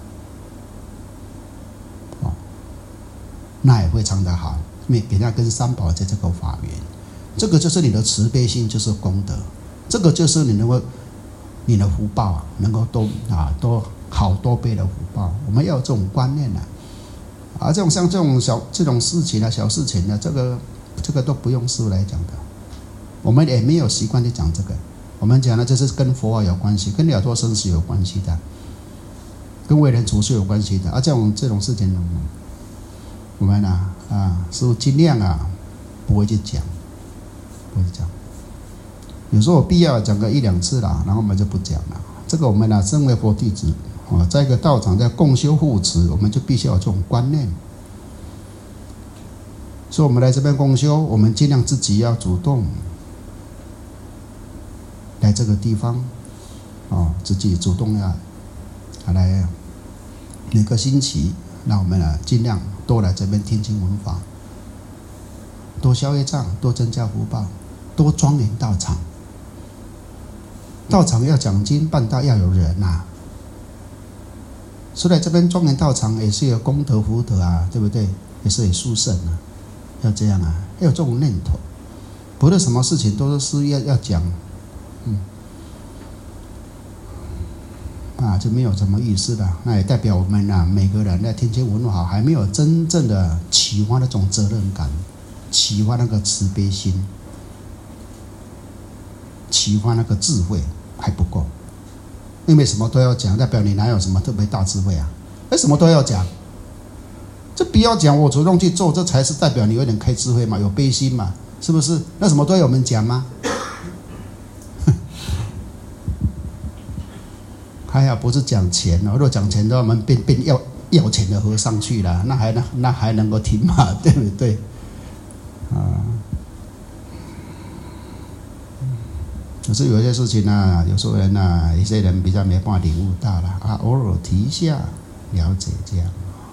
哦，那也非常的好，因为给他跟三宝在这个法缘，这个就是你的慈悲心，就是功德，这个就是你能够你的福报啊，能够多啊多好多倍的福报，我们要有这种观念啊。啊，这种像这种小这种事情啊，小事情呢、啊，这个这个都不用师父来讲的，我们也没有习惯去讲这个。我们讲的这是跟佛法有关系，跟了脱生死有关系的，跟为人处事有关系的。啊，这种这种事情，我们啊啊，师父尽量啊不会去讲，不会去讲。有时候有必要讲个一两次啦，然后我们就不讲了。这个我们啊，身为佛弟子。哦，在一个道场在共修护持，我们就必须要有这种观念。所以，我们来这边共修，我们尽量自己要主动来这个地方，哦，自己主动要来每个星期，让我们啊尽量多来这边听经闻法，多消业障，多增加福报，多庄严道场。道场要讲经办道要有人啊。所以这边庄严道场也是有功德福德啊，对不对？也是有殊胜啊，要这样啊，要有这种念头，不是什么事情都是要要讲，嗯，啊就没有什么意思了。那也代表我们啊每个人在听经闻法还没有真正的启发那种责任感，启发那个慈悲心，启发那个智慧还不够。因为什么都要讲，代表你哪有什么特别大智慧啊？为什么都要讲？这不要讲，我主动去做，这才是代表你有点开智慧嘛，有悲心嘛，是不是？那什么都要我们讲吗？还好不是讲钱哦，如果讲钱的话，我们变变要要钱的和尚去了，那还能那还能够听嘛？对不对？啊。可是有些事情呢，有时候人呢，有些人比较没办法领悟到了啊，偶尔提一下了解这样。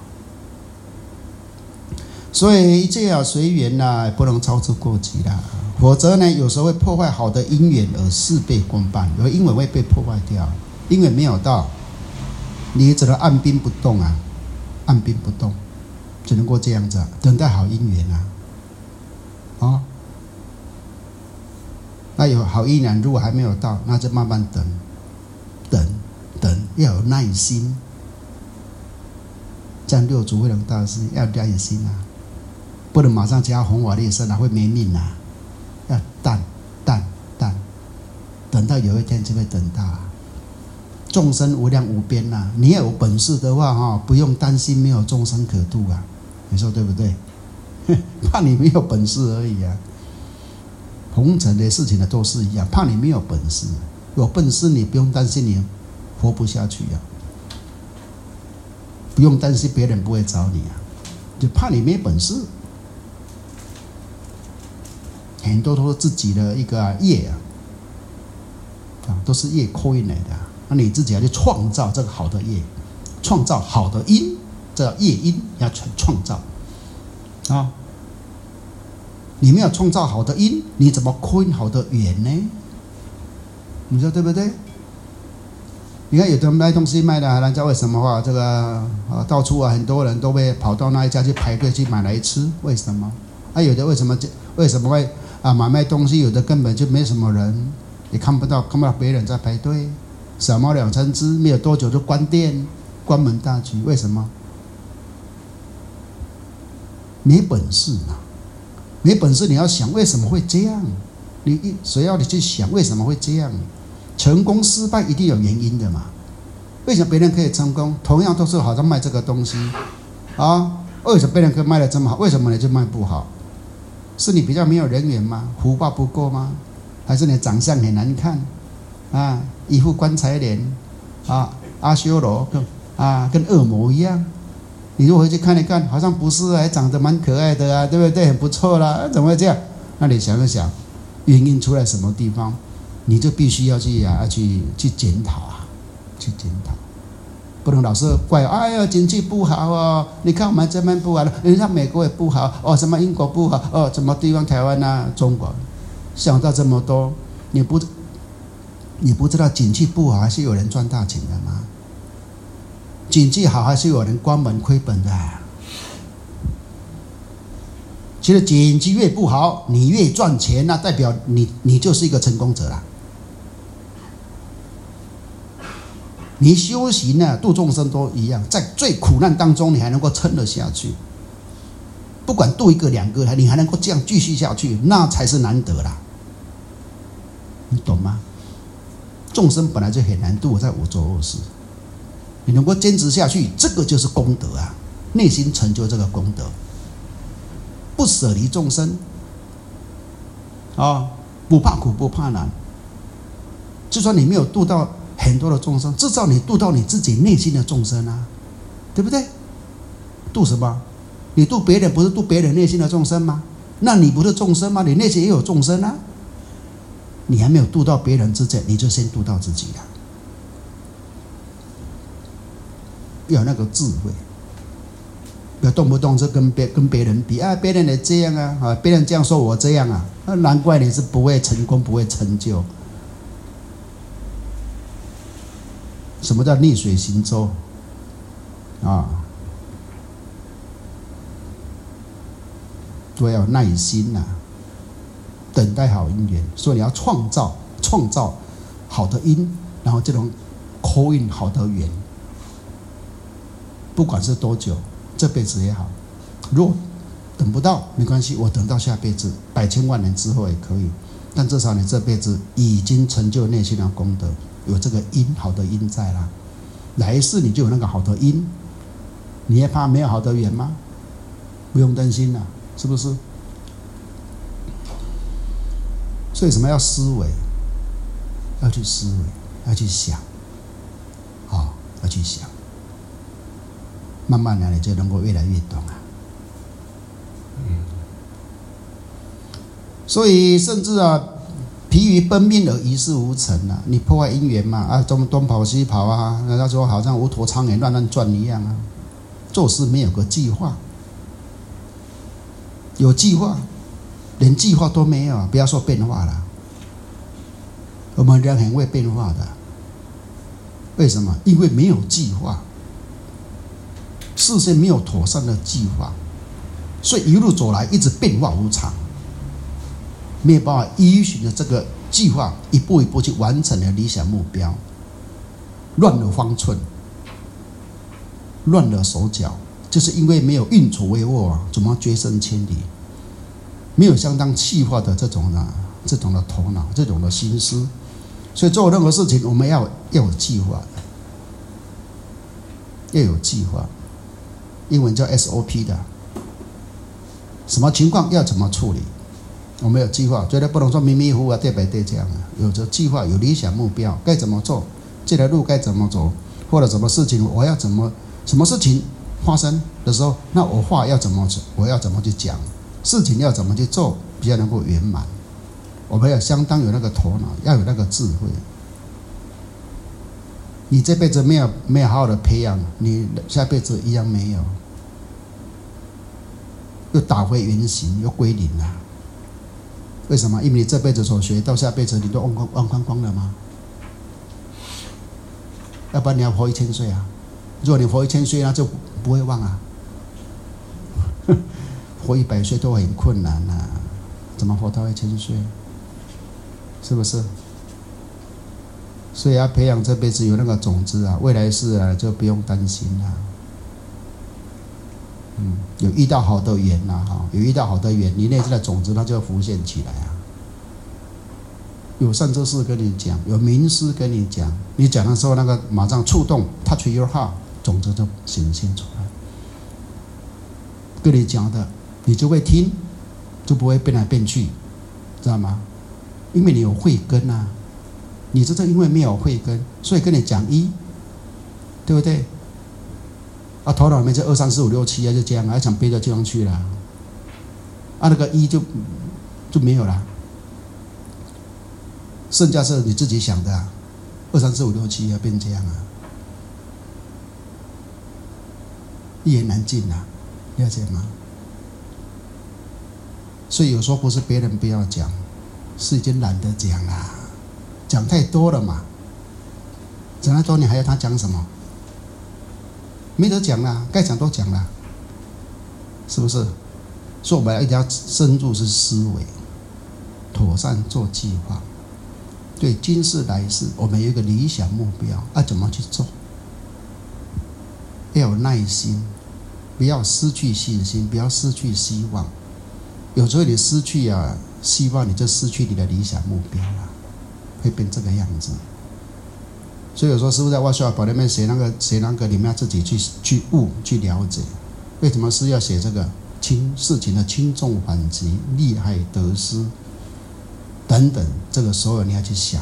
所以一切要随缘呐，不能操之过急啦，否则呢，有时候会破坏好的因缘而事倍功半，有因缘会被破坏掉，因缘没有到，你只能按兵不动啊，按兵不动，只能够这样子、啊，等待好因缘啊，啊、哦。那有好因缘，如果还没有到，那就慢慢等，等，等，要有耐心。这样六祖慧能大师要耐心啊，不能马上加红瓦烈士啊，会没命啊。要淡淡淡，等到有一天就会等到、啊。众生无量无边呐、啊，你要有本事的话哈、哦，不用担心没有众生可度啊，你说对不对？怕你没有本事而已啊。红尘的事情呢都是一样，怕你没有本事，有本事你不用担心你活不下去啊，不用担心别人不会找你啊，就怕你没本事。很多都是自己的一个、啊、业啊，啊都是业扣进来的、啊，那你自己要去创造这个好的业，创造好的因，这业因要创造啊。 你没有创造好的因，你怎么扣印好的缘呢？你说对不对？你看有的卖东西卖的，人家为什么话这个啊到处啊很多人都会跑到那一家去排队去买来吃？为什么？啊有的为什么为什么会啊买卖东西？有的根本就没什么人，也看不到看不到别人在排队，小猫两三只，没有多久就关店关门大吉。为什么？没本事嘛，没本事你要想为什么会这样？你谁要你去想为什么会这样？成功失败一定有原因的嘛？为什么别人可以成功？同样都是好像卖这个东西啊，为什么别人可以卖得这么好？为什么你就卖不好？是你比较没有人缘吗？福报不够吗？还是你长相很难看啊？一副棺材脸啊，阿修罗啊，跟恶魔一样。你如果回去看一看，好像不是，还长得蛮可爱的啊，对不对？很不错啦，啊、怎么会这样？那你想一想，原因出在什么地方？你就必须要去啊，要去去检讨啊，去检讨，不能老是怪，哎呀，经济不好哦，你看我们这边不好了，人家美国也不好哦，什么英国不好哦，什么地方台湾啊，中国，想到这么多，你不你不知道经济不好还是有人赚大钱的吗？经济好还是有人关门亏本的、啊。其实经济越不好，你越赚钱，那代表你你就是一个成功者啦。你修行呢、啊，度众生都一样，在最苦难当中，你还能够撑得下去。不管度一个两个，你还能够这样继续下去，那才是难得啦。你懂吗？众生本来就很难度，在五浊恶世，你能够坚持下去，这个就是功德啊！内心成就这个功德，不舍离众生啊、哦，不怕苦，不怕难。就算你没有度到很多的众生，至少你度到你自己内心的众生啊，对不对？度什么？你度别人不是度别人内心的众生吗？那你不是众生吗？你内心也有众生啊。你还没有度到别人之前，你就先度到自己了。要有那个智慧，不要动不动就跟别跟别人比啊，别人也这样啊，啊，别人这样说我这样啊，那难怪你是不会成功，不会成就。什么叫逆水行舟啊？都要有耐心呐、啊，等待好因缘。所以你要创造创造好的因，然后这种扣印好的缘，不管是多久，这辈子也好。如果等不到没关系，我等到下辈子，百千万年之后也可以。但至少你这辈子已经成就内心的功德，有这个因好的因在啦。来世你就有那个好的因，你也怕没有好的缘吗？不用担心啦、啊，是不是？所以什么要思维？要去思维，要去想，好、哦，要去想。慢慢的，你就能够越来越懂啊。嗯。所以甚至啊，疲于奔命而一事无成啊！你破坏因缘嘛，啊，东东跑西跑啊，人家说好像无头苍蝇乱乱转一样啊。做事没有个计划，有计划，连计划都没有，不要说变化了。我们人很会变化的，为什么？因为没有计划，事先没有妥善的计划，所以一路走来一直变化无常。没有办法依循着这个计划一步一步去完成了理想目标，乱了方寸，乱了手脚，就是因为没有运筹帷幄啊，怎么决胜千里？没有相当计划的这种啊，这种的头脑，这种的心思，所以做任何事情我们要要有计划的，要有计划，英文叫 S O P 的，什么情况要怎么处理？我们有计划，绝对不能说迷迷糊糊啊，对白对这样啊。有着计划，有理想目标，该怎么做？这条路该怎么走？或者什么事情我要怎么？什么事情发生的时候，那我话要怎么走？我要怎么去讲？事情要怎么去做，比较能够圆满？我们要相当有那个头脑，要有那个智慧。你这辈子没有没有好好的培养，你下辈子一样没有，又打回原形，又归零了。 为什么？因为你这辈子所学，到下辈子你都忘光忘光光了吗？要不然你要活一千岁啊！如果你活一千岁，那就不会忘啊。活一百岁都很困难啊，怎么活到一千岁？是不是？所以要培养这辈子有那个种子啊，未来世啊就不用担心了。嗯，有遇到好的缘呐，哈，有遇到好的缘，你内在的种子它就浮现起来啊。有善知识跟你讲，有名师跟你讲，你讲的时候那个马上触动 ，touch your heart， 种子就显现出来。跟你讲的，你就会听，就不会变来变去，知道吗？因为你有慧根啊，你这是因为没有慧根，所以跟你讲一，对不对？啊，头脑里面就二三四五六七啊，就这样啊，还想别的地方去了，啊，那个一就就没有了，剩下是你自己想的啊，二三四五六七啊，变这样啊，一言难尽啊，了解吗？所以有时候不是别人不要讲，是已经懒得讲了，讲太多了嘛，讲太多你还要他讲什么？没得讲啦，该讲都讲啦，是不是？所以我们一定要深入是思维，妥善做计划。对今世来世，我们有一个理想目标，要、啊、怎么去做？要有耐心，不要失去信心，不要失去希望。有时候你失去啊希望，你就失去你的理想目标了，会变这个样子。所以有时候师父在外学宝里面写那个写那个，你们要自己去去悟去了解，为什么是要写这个轻事情的轻重缓急、利害得失等等，这个所有你要去想。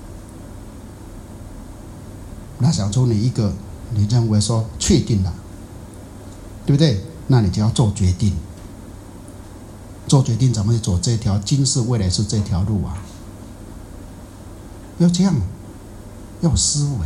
那想出你一个你认为说确定了，对不对？那你就要做决定，做决定怎么去走这条今世未来是这条路啊？要这样。要思维，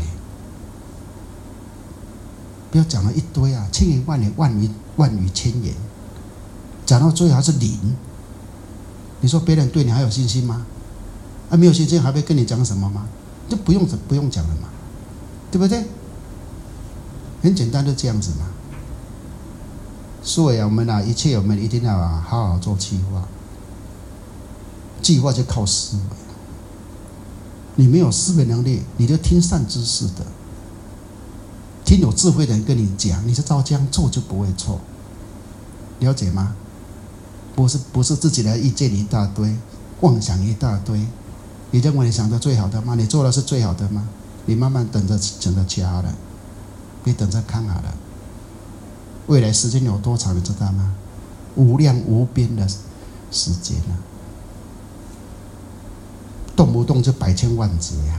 不要讲了一堆啊，千言万语，万语万语千言，讲到最后还是零。你说别人对你还有信心吗？啊，没有信心还会跟你讲什么吗？就不用不用讲了嘛，对不对？很简单，就这样子嘛。所以啊，我们啊，一切我们一定要啊，好好做计划。计划就靠思维。你没有思维能力，你就听善知识的，听有智慧的人跟你讲，你就照这样做就不会错，了解吗？不是不是自己的意见一大堆，妄想一大堆，你认为你想的最好的吗？你做的是最好的吗？你慢慢等着等着去好了，你等着看好了。未来时间有多长，你知道吗？无量无边的时间啊！动不动就百千万劫呀、啊，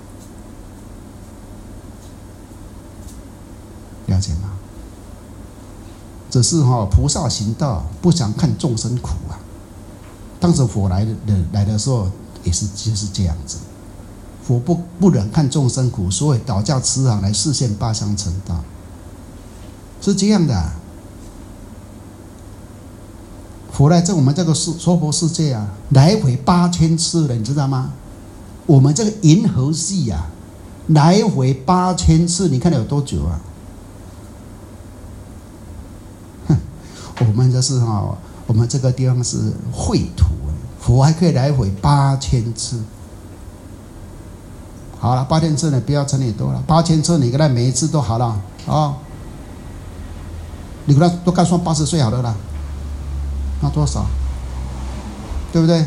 了解吗？只是哈、哦，菩萨行道不想看众生苦啊。当时佛来的来的时候也是就是这样子，佛不不忍看众生苦，所以倒驾慈航来示现八相成道，是这样的、啊。佛来在我们这个娑婆世界啊，来回八千次了，你知道吗？我们这个银河系啊，来回八千次，你看有多久啊？哼，我们这是哈、哦，我们这个地方是秽土，佛还可以来回八千次。好了，八千次呢，不要乘以多了，八千次你给他每一次都好了啊、哦，你给他都该算八十岁好了啦。那多少？对不对？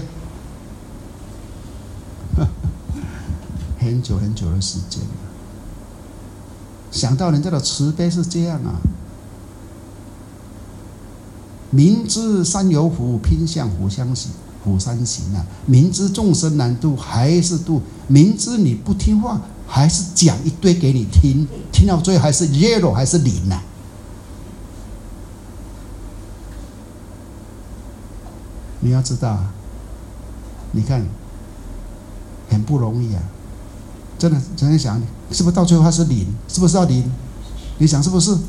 很久很久的时间了。想到人家的慈悲是这样啊，明知山有虎，偏向虎相行，虎山行啊！明知众生难度，还是度；明知你不听话，还是讲一堆给你听，听到最后还是 zero， 还是零啊！你要知道啊，你看，很不容易啊，真的，真的想，是不是到最后它是零？是不是要零？你想是不是？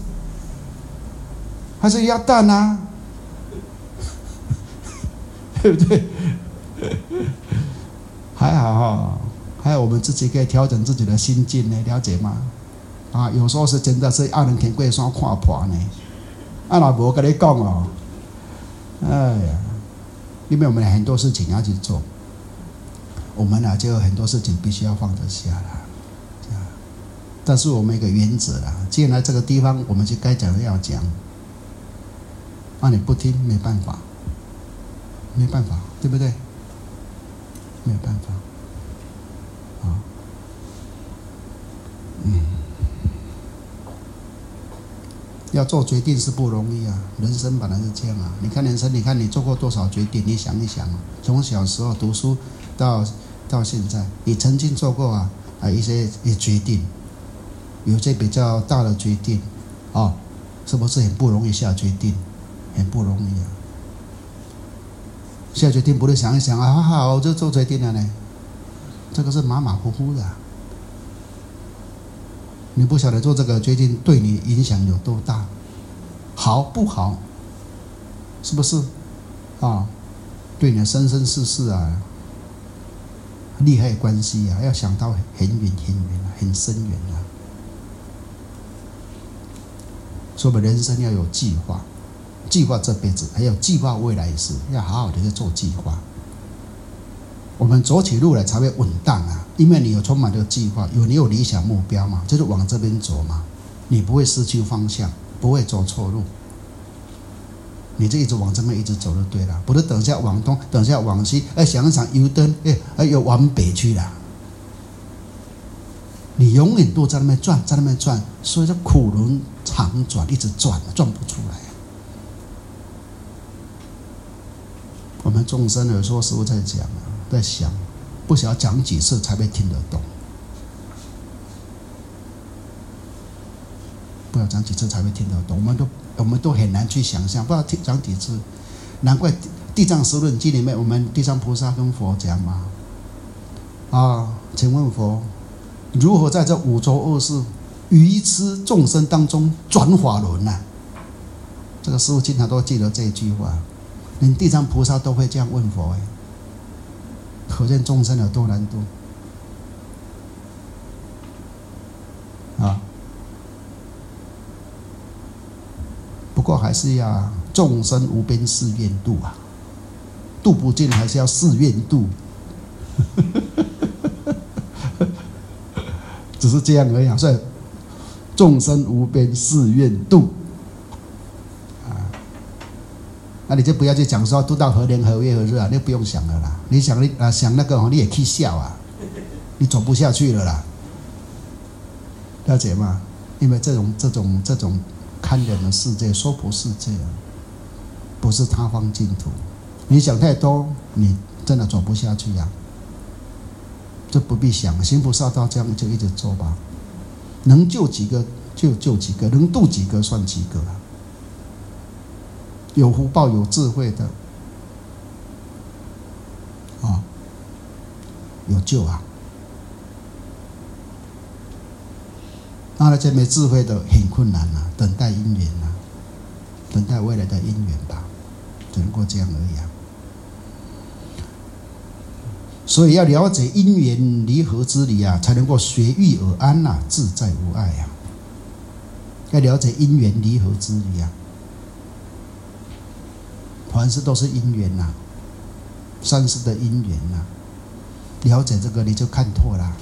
还是鸭蛋啊？对不对？ 还好哈，还有我们自己可以调整自己的心境呢，了解吗？啊，有时候是真的是爱人天过山看破呢，啊，老婆跟你讲哦，哎呀，因为我们很多事情要去做，我们呢就有很多事情必须要放得下啦。但是我们一个原则啦，既然来这个地方，我们就该讲的要讲。啊，你不听没办法，没办法，对不对？没有办法，啊，嗯，要做决定是不容易啊，人生本来是这样啊。你看人生，你看你做过多少决定？你想一想啊，从小时候读书到到现在，你曾经做过啊啊一些一些决定。有些比较大的决定，哦，是不是很不容易下决定？很不容易啊！下决定不是想一想啊，好好就做决定了呢，这个是马马虎虎的、啊。你不晓得做这个决定对你影响有多大，好不好？是不是？啊，对你的生生世世啊，利害关系啊，要想到很远很远啊，很深远啊。所以我们人生要有计划，计划这辈子，还有计划未来事，要好好的去做计划。我们走起路来才会稳当啊，因为你有充满的计划，有你有理想目标嘛，就是往这边走嘛，你不会失去方向，不会走错路，你就一直往这边一直走就对了，不是等一下往东，等一下往西，哎，想一想油灯，哎，哎，又往北去了。你永远都在那边转，在那边转，所以说苦轮常转，一直转，转不出来、啊。我们众生有时候师父在讲啊，在想，不晓得讲几次才会听得懂，不晓得讲几次才会听得懂，我们都我们都很难去想象，不知道讲几次，难怪《地藏十轮经》里面，我们地藏菩萨跟佛讲嘛，啊，请问佛。如何在这五浊恶世、愚痴众生当中转法轮啊？这个师父经常都记得这一句话，连地藏菩萨都会这样问佛哎，可见众生有多难度啊！不过还是要众生无边誓愿度啊，度不尽还是要誓愿度。只是这样而已啊，所以众生无边誓愿度啊，那你就不要去讲说度到何年何月何日啊，那不用想了啦。你想你啊想那个你也去笑啊，你走不下去了啦，了解吗？因为这种这种这种堪忍的世界，娑婆世界啊，不是他方净土。你想太多，你真的走不下去呀、啊。这不必想，行菩萨道这样就一直做吧，能救几个就救几个，能度几个算几个啊。有福报、有智慧的啊，有救啊。那些没智慧的很困难啊，等待因缘啊，等待未来的因缘吧，只能够这样而已啊。所以要了解因缘离合之理啊，才能够随遇而安啊，自在无碍啊。要了解因缘离合之理啊，凡事都是因缘呐、啊，三世的因缘呐、啊。了解这个，你就看透了，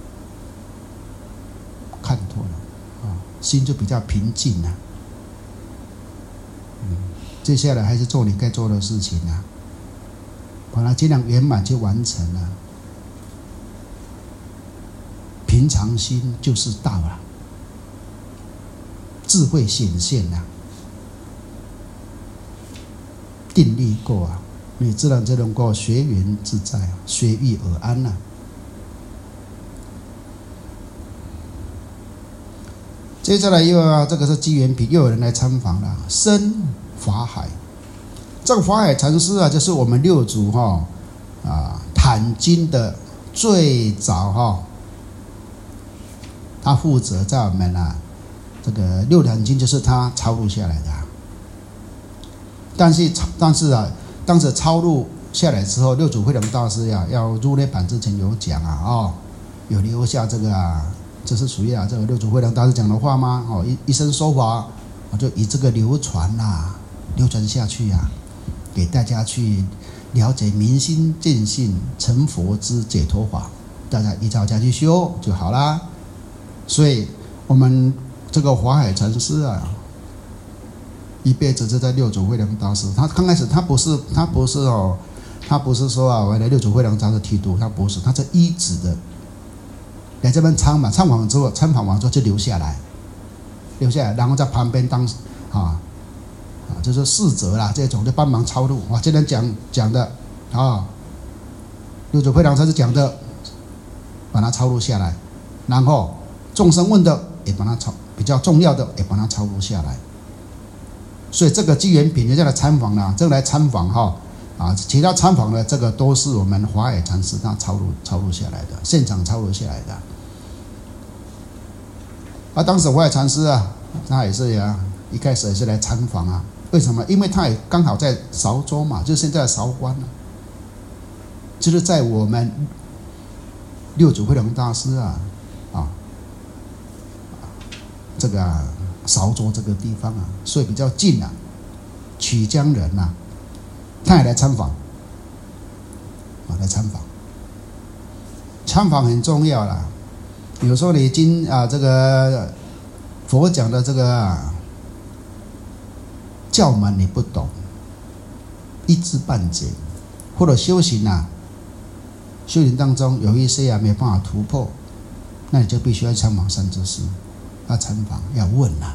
看透了啊，心就比较平静了、啊。嗯，接下来还是做你该做的事情啊。把它尽量圆满去完成了，平常心就是道了，智慧显现了，定力够啊，你自然就能够随缘自在啊，随遇而安啊。接下来又啊，这个是机缘品，又有人来参访了，深法海。这个法海禅师啊，就是我们六祖哈啊坛经的最早哈，他负责在我们啊这个六坛经就是他抄录下来的、啊。但是但是啊，当时抄录下来之后，六祖慧能大师呀、啊，要入涅盘之前有讲啊，哦，有留下这个啊，这是属于啊这个六祖慧能大师讲的话吗？哦，一一生说法，我就以这个流传呐、啊，流传下去呀、啊，给大家去了解明心见性成佛之解脱法，大家依照这样去修就好啦。所以我们这个华海禅师啊，一辈子就在六祖慧能大师，他刚开始他不是他不是哦，他不是说啊，我来六祖慧能大师剃度，他不是，他是依止的，来这边参嘛，参访之后，参访完之后就留下来，留下来，然后在旁边当啊啊，就是侍者啦，这种就帮忙抄录。哇，今天讲讲的啊，六祖慧能大师讲的，把它抄录下来，然后众生问的也把它抄，比较重要的也把它抄录下来。所以这个机缘品就叫来参访啦，这个来参访哈啊，其他参访的这个都是我们华海禅师他抄录抄录下来的，现场抄录下来的。啊，当时华海禅师啊，他也是呀，一开始也是来参访啊。为什么？因为他也刚好在韶州嘛，就是现在的韶关啊，就是在我们六祖慧能大师啊啊这个啊韶州这个地方啊，所以比较近啊，曲江人呐、啊，他也来参访啊，来参访。参访很重要啦。有时候你经啊这个佛讲的这个、啊、教门你不懂，一知半解，或者修行啊，修行当中有一些啊没办法突破，那你就必须要参访善知识，要参访要问啊。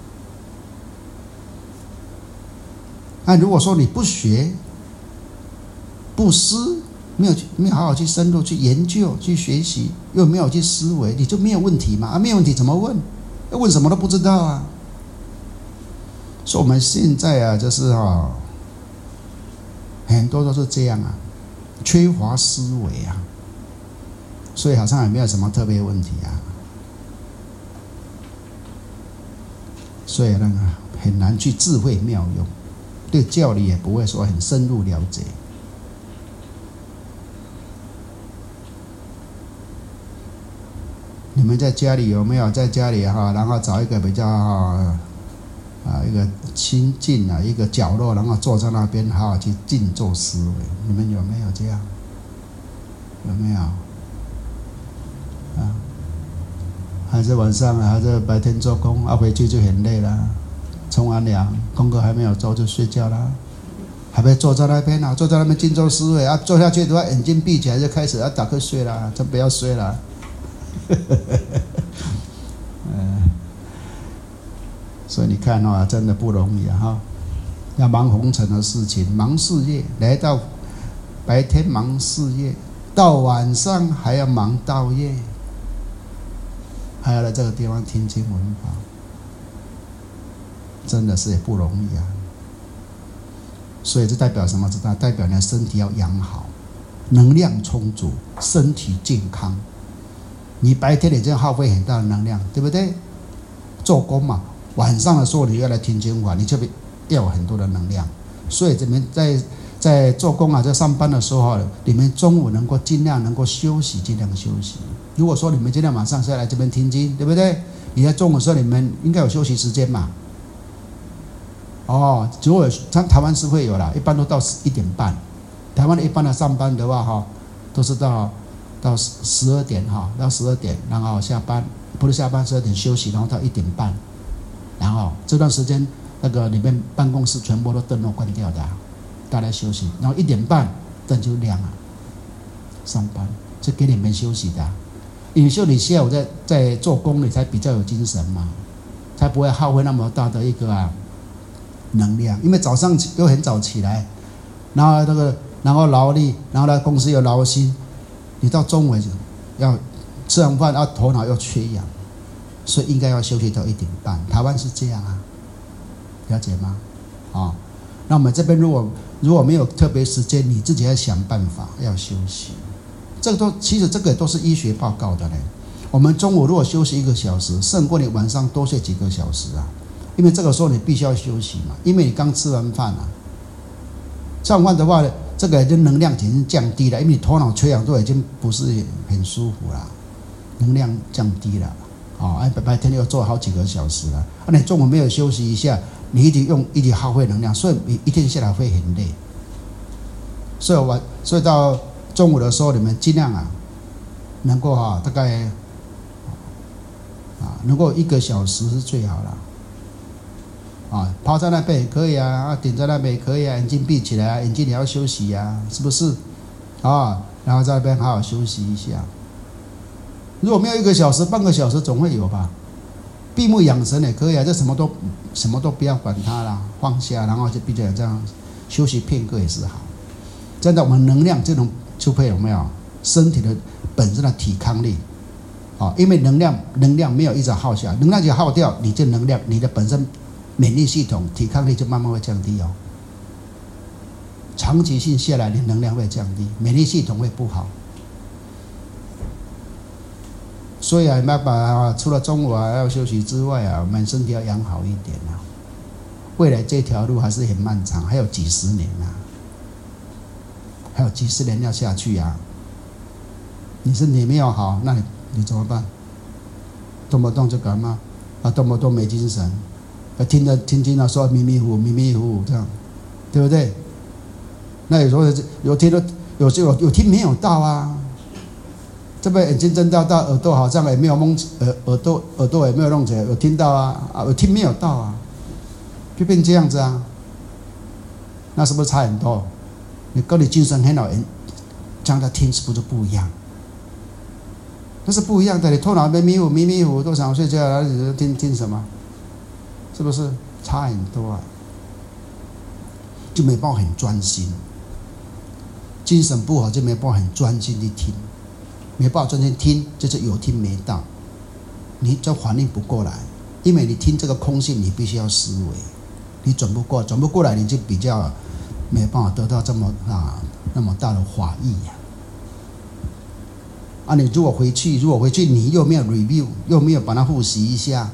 那如果说你不学不思，没有没有好好去深入去研究去学习，又没有去思维，你就没有问题嘛？啊，没有问题怎么问？要问什么都不知道啊。所以我们现在啊，就是啊，很多都是这样啊，缺乏思维啊，所以好像也没有什么特别问题啊。所以那个很难去智慧妙用，对教理也不会说很深入了解。你们在家里有没有在家里哈，然后找一个比较啊一个清静啊一个角落，然后坐在那边好好去静坐思维？你们有没有这样？有没有？啊？还是晚上还是白天做工啊？回去就很累了，冲完凉，功课还没有做就睡觉啦，还没坐在那边啊，坐在那边静坐思维啊，坐下去的话眼睛闭起来就开始要打瞌睡了，真不要睡了。嗯，所以你看啊，真的不容易啊！哈，要忙红尘的事情，忙事业，来到白天忙事业，到晚上还要忙道业，还要来这个地方听经闻法，真的是也不容易啊！所以这代表什么？这代表你的身体要养好，能量充足，身体健康。你白天已经耗费很大的能量，对不对？做工嘛，晚上的时候你要来听经法，你就要有很多的能量。所以你们在在做工啊，在上班的时候，你们中午能够尽量能够休息，尽量休息。如果说你们今天晚上是要来这边听经，对不对？你在中午的时候，你们应该有休息时间嘛？哦，如果像台湾是会有啦，一般都到一点半。台湾一般的上班的话，哈，都是到。到十二点哈，到十二点，然后下班，不是下班十二点休息，然后到一点半，然后这段时间那个里面办公室全部都灯都关掉的、啊，大家休息，然后一点半灯就亮了，上班就给你们休息的、啊，因为说你下午在在做工，你才比较有精神嘛，才不会耗费那么大的一个啊能量，因为早上又很早起来，然后这个然后劳力，然后呢公司又劳心。你到中午要吃完饭，要头脑又缺氧，所以应该要休息到一点半。台湾是这样啊，了解吗？啊、哦，那我们这边如果如果没有特别时间，你自己要想办法要休息。这个都其实这个都是医学报告的嘞。我们中午如果休息一个小时，胜过你晚上多睡几个小时啊，因为这个时候你必须要休息嘛，因为你刚吃完饭啊。吃完饭的话， 这个就能量已经降低了，因为你头脑缺氧都已经不是很舒服了，能量降低了。哦，哎，白天又做好几个小时了，啊，你中午没有休息一下，你一直用，一直耗费能量，所以一天下来会很累。所以我，所以到中午的时候，你们尽量啊，能够哈、啊，大概啊，能够一个小时是最好了。啊，趴在那边也可以啊，啊，顶在那边也可以啊，眼睛闭起来啊，眼睛也要休息啊，是不是？啊，然后在那边好好休息一下。如果没有一个小时、半个小时，总会有吧？闭目养神也可以啊，这什么都什么都不要管它啦，放下，然后就闭着眼这样休息片刻也是好。真的，我们能量这种就会有没有身体的本身的抵抗力？啊，因为能量能量没有一直耗下，能量就耗掉，你这能量你的本身免疫系统抵抗力就慢慢会降低哦。长期性下来，你能量会降低，免疫系统会不好。所以啊，没办法啊，除了中午啊要休息之外啊，我们身体要养好一点啊。未来这条路还是很漫长，还有几十年啊，还有几十年要下去啊。你身体没有好，那你你怎么办？动不动就感冒啊，动不动没精神，啊，听着听听了说迷迷糊迷迷糊这样，对不对？那有时候有听到，有时候有听没有到啊。这边眼睛睁大大，耳朵好像也没有蒙，耳耳朵耳朵也没有弄起来，有听到啊，啊，有听没有到啊，就变这样子啊。那是不是差很多？你跟你精神很好，这样他听是不是不一样？那是不一样的。你头脑没迷糊迷迷糊，都想睡觉，然后听听什么？是不是差很多啊？就没办法很专心，精神不好就没办法很专心去听。没办法专心听，就是有听没到，你就反应不过来，因为你听这个空性，你必须要思维，你转不过，转不过来，你就比较没办法得到这么啊那么大的法益呀、啊。啊，你如果回去，如果回去你又没有 review， 又没有把它复习一下，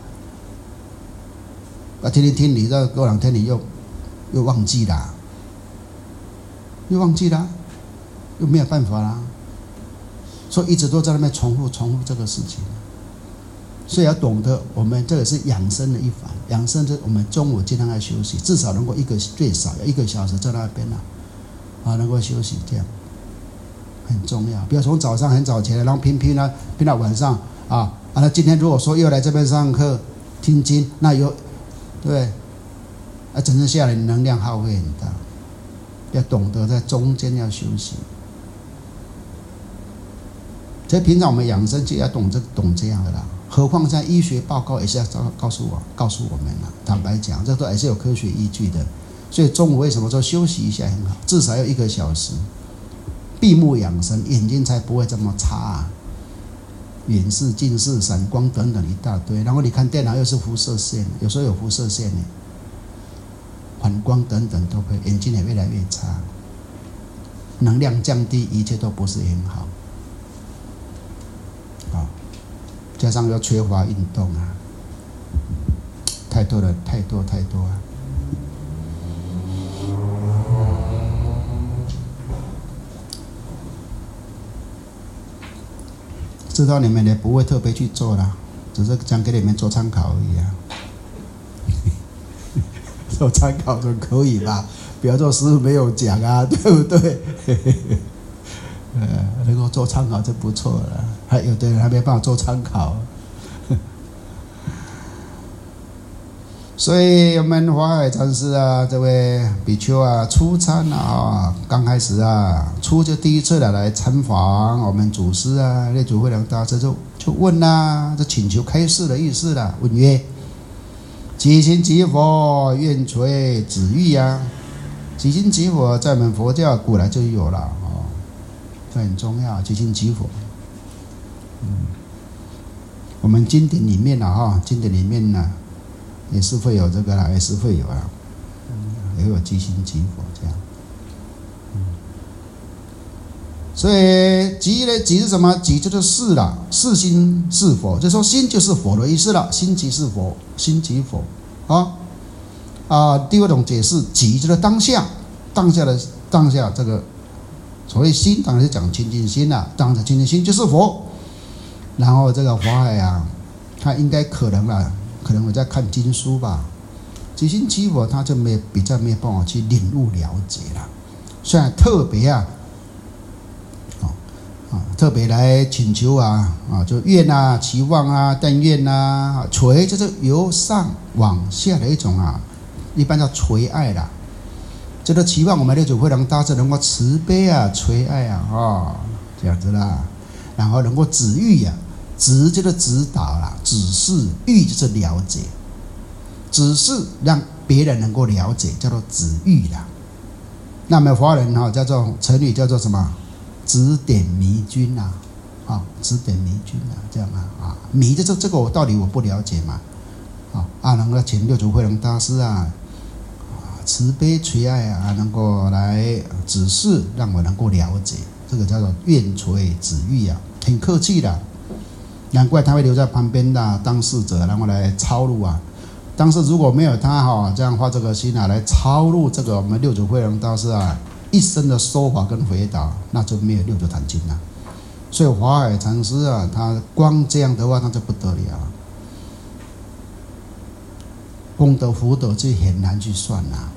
啊，听听听，你这过两天你又又忘记了，又忘记了，又没有办法啦。所以一直都在那边重复重复这个事情，所以要懂得，我们这个是养生的一环。养生就是我们中午尽量要休息，至少能够一个最少要一个小时在那边啊，啊，能够休息，这样很重要。不要从早上很早起来，然后拼拼啊拼到晚上啊啊！那今天如果说又来这边上课听经，那有对不对？啊，整整下来能量耗费很大，要懂得在中间要休息。所以平常我们养生就要懂这懂这样的啦，何况在医学报告也是要告诉我告诉我们啦。坦白讲，这都也是有科学依据的。所以中午为什么说休息一下很好，至少要一个小时，闭目养神，眼睛才不会这么差啊。远视、近视、散光等等一大堆，然后你看电脑又是辐射线，有时候有辐射线呢，反光等等都会，眼睛也越来越差，能量降低，一切都不是很好。加上又缺乏运动啊，太多了，太多太多啊！知道你们也不会特别去做啦，只是讲给你们做参考而已啊。做参考就可以吧，不要做师父没有讲啊，对不对？呃，能够做参考就不错了。还有的人还没办法做参考，所以我们华海禅师啊，这位比丘啊，初参啊，刚开始啊，初就第一次来来参访我们祖师啊，列祖慧能大师就就问啦、啊，就请求开示的意思啦。问曰：几心即佛，愿垂子欲呀？几心即佛在我们佛教古来就有了哦，这很重要，几心即佛。嗯，我们经典里面啊，哈，经典里面呢、啊，也是会有这个啦，也是会有啊，也会有即心即佛这样。嗯，所以即呢，即是什么？即就是是啦，是心是佛，就说心就是佛的意思了，心即是佛，心即佛啊啊。第二种解释，即就是当下，当下的当下这个所谓心当然是讲清净心啦、啊，当然清净心就是佛。然后这个法海啊，他应该可能啦，可能我在看经书吧，即心即佛，他就没比较没有办法去领悟了解了。虽然特别啊，啊特别来请求啊啊，就愿啊、期望啊、但愿啊，垂就是由上往下的一种啊，一般叫垂爱啦。这个期望我们六祖慧能大师能够慈悲啊、垂爱啊，哦，这样子啦，然后能够指喻啊，指就是指导啦，指示，喻就是了解，指示让别人能够了解，叫做指喻啦。那么华人哈、哦、叫做成语叫做什么？指点迷津呐、啊，啊，指点迷津啊，这样啊啊，迷就是这个我道理我不了解嘛，啊啊，能够请六祖慧能大师啊。慈悲垂爱啊，能够来指示，让我能够了解，这个叫做愿垂指喻啊，挺客气的。难怪他会留在旁边的当事者，然后来抄录啊。当时如果没有他哈，这样发这个心啊，来抄录这个我们六祖慧能大师啊一生的说法跟回答，那就没有六祖坛经了。所以华海禅师啊，他光这样的话，那就不得了。功德福德就很难去算啊。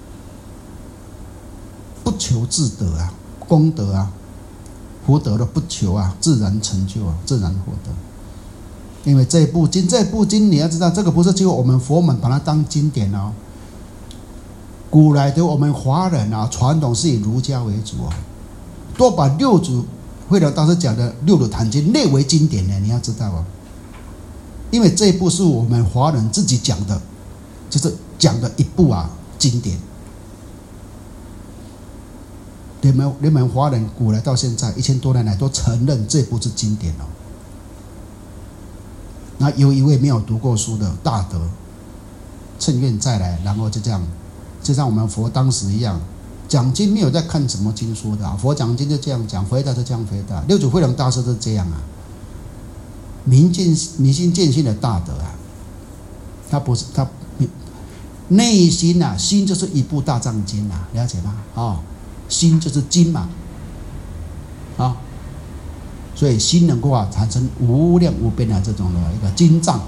不求自得啊，功德啊，福德的不求啊，自然成就啊，自然获得。因为这部经，这部经你要知道，这个不是只有我们佛门把它当经典哦。古来的我们华人啊，传统是以儒家为主哦，都把六祖慧能大师讲的六祖坛经列为经典的，你要知道哦。因为这一部是我们华人自己讲的，就是讲的一部啊经典。你们你们华人古来到现在一千多年来都承认这部是经典哦。那有一位没有读过书的大德，趁愿再来，然后就这样，就像我们佛当时一样，讲经没有在看什么经书的、啊，佛讲经就这样讲，回答就这样回答。六祖慧能大师是这样啊，明见明心见性的大德啊，他不是他内心啊，心就是一部大藏经啊，了解吗？啊、哦。心就是经嘛，啊，所以心能够啊产生无量无边的这种的一个经藏，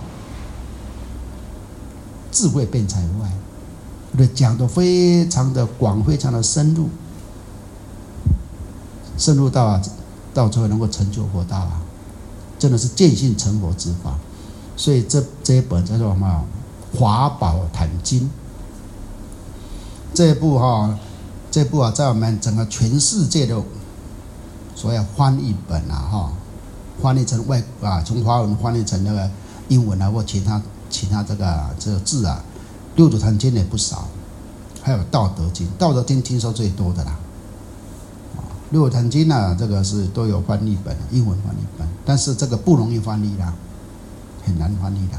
智慧辩才无碍，对，讲得非常的广，非常的深入，深入到啊到最后能够成就佛道啊，真的是见性成佛之法。所以这这一本叫做什么《华宝坛经》这一部哈、哦。这部啊，在我们整个全世界的所谓翻译本啊，哈，翻译成外啊，从华文翻译成那个英文啊，或其他其他这个这个字啊，六祖坛经也不少，还有道德经，道德经听说最多的啦。六祖坛经啊，这个是都有翻译本，英文翻译本，但是这个不容易翻译啦，很难翻译的。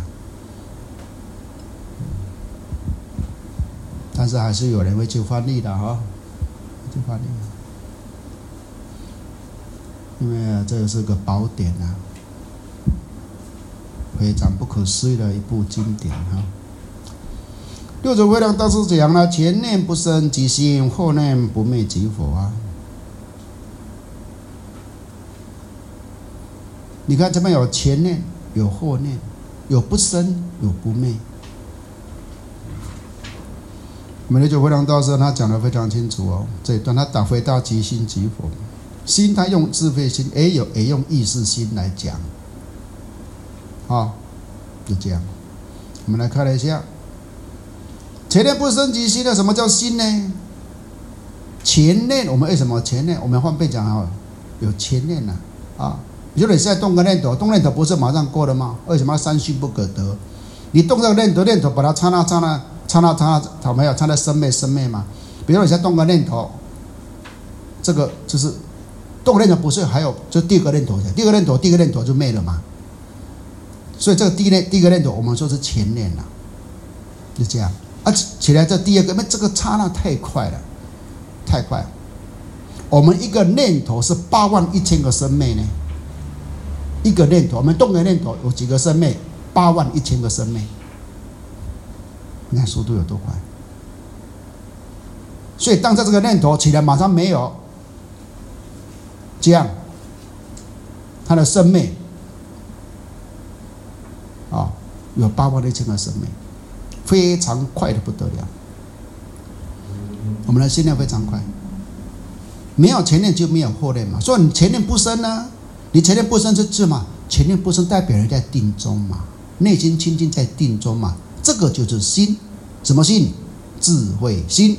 但是还是有人会去翻译的哈。就翻译，因为、啊、这是个宝典啊，非常不可思议的一部经典哈、啊。六祖慧能大师讲了：前念不生即心，后念不灭即佛啊。你看这边有前念，有后念，有不生，有不灭。我们六祖慧能大师他讲得非常清楚哦，这一段他打回到即心即佛，心他用智慧心，也有也用意识心来讲，啊、哦，就这样。我们来看一下，前念不生即心的，什么叫心呢？前念我们为什么前念？我们换背讲啊，有前念呐啊，比如你现在动个念头，动念头不是马上过了吗？为什么三心不可得？你动这个念头，念头把它刹那刹那。刹那刹那，它没有刹那生灭生灭嘛？比如你现在动个念头，这个就是动念头，不是还有就第二个念头，第二个念头，第一个念头就灭了嘛。所以这个第一念第一个念头，我们说是前念了，就这样。啊，起来这第二个，因为这个刹那太快了，太快了。我们一个念头是八万一千个生灭呢，一个念头，我们动个念头有几个生灭？八万一千个生灭。你看速度有多快！所以当这个念头起来马上没有， 这样，他的生命啊，有八万六千个生命，非常快的不得了。我们的心量非常快，没有前念就没有后念嘛。所以你前念不生呢，你前念不生是指嘛？前念不生代表人在定中嘛，内心清净在定中嘛，这个就是心。什么心？智慧心。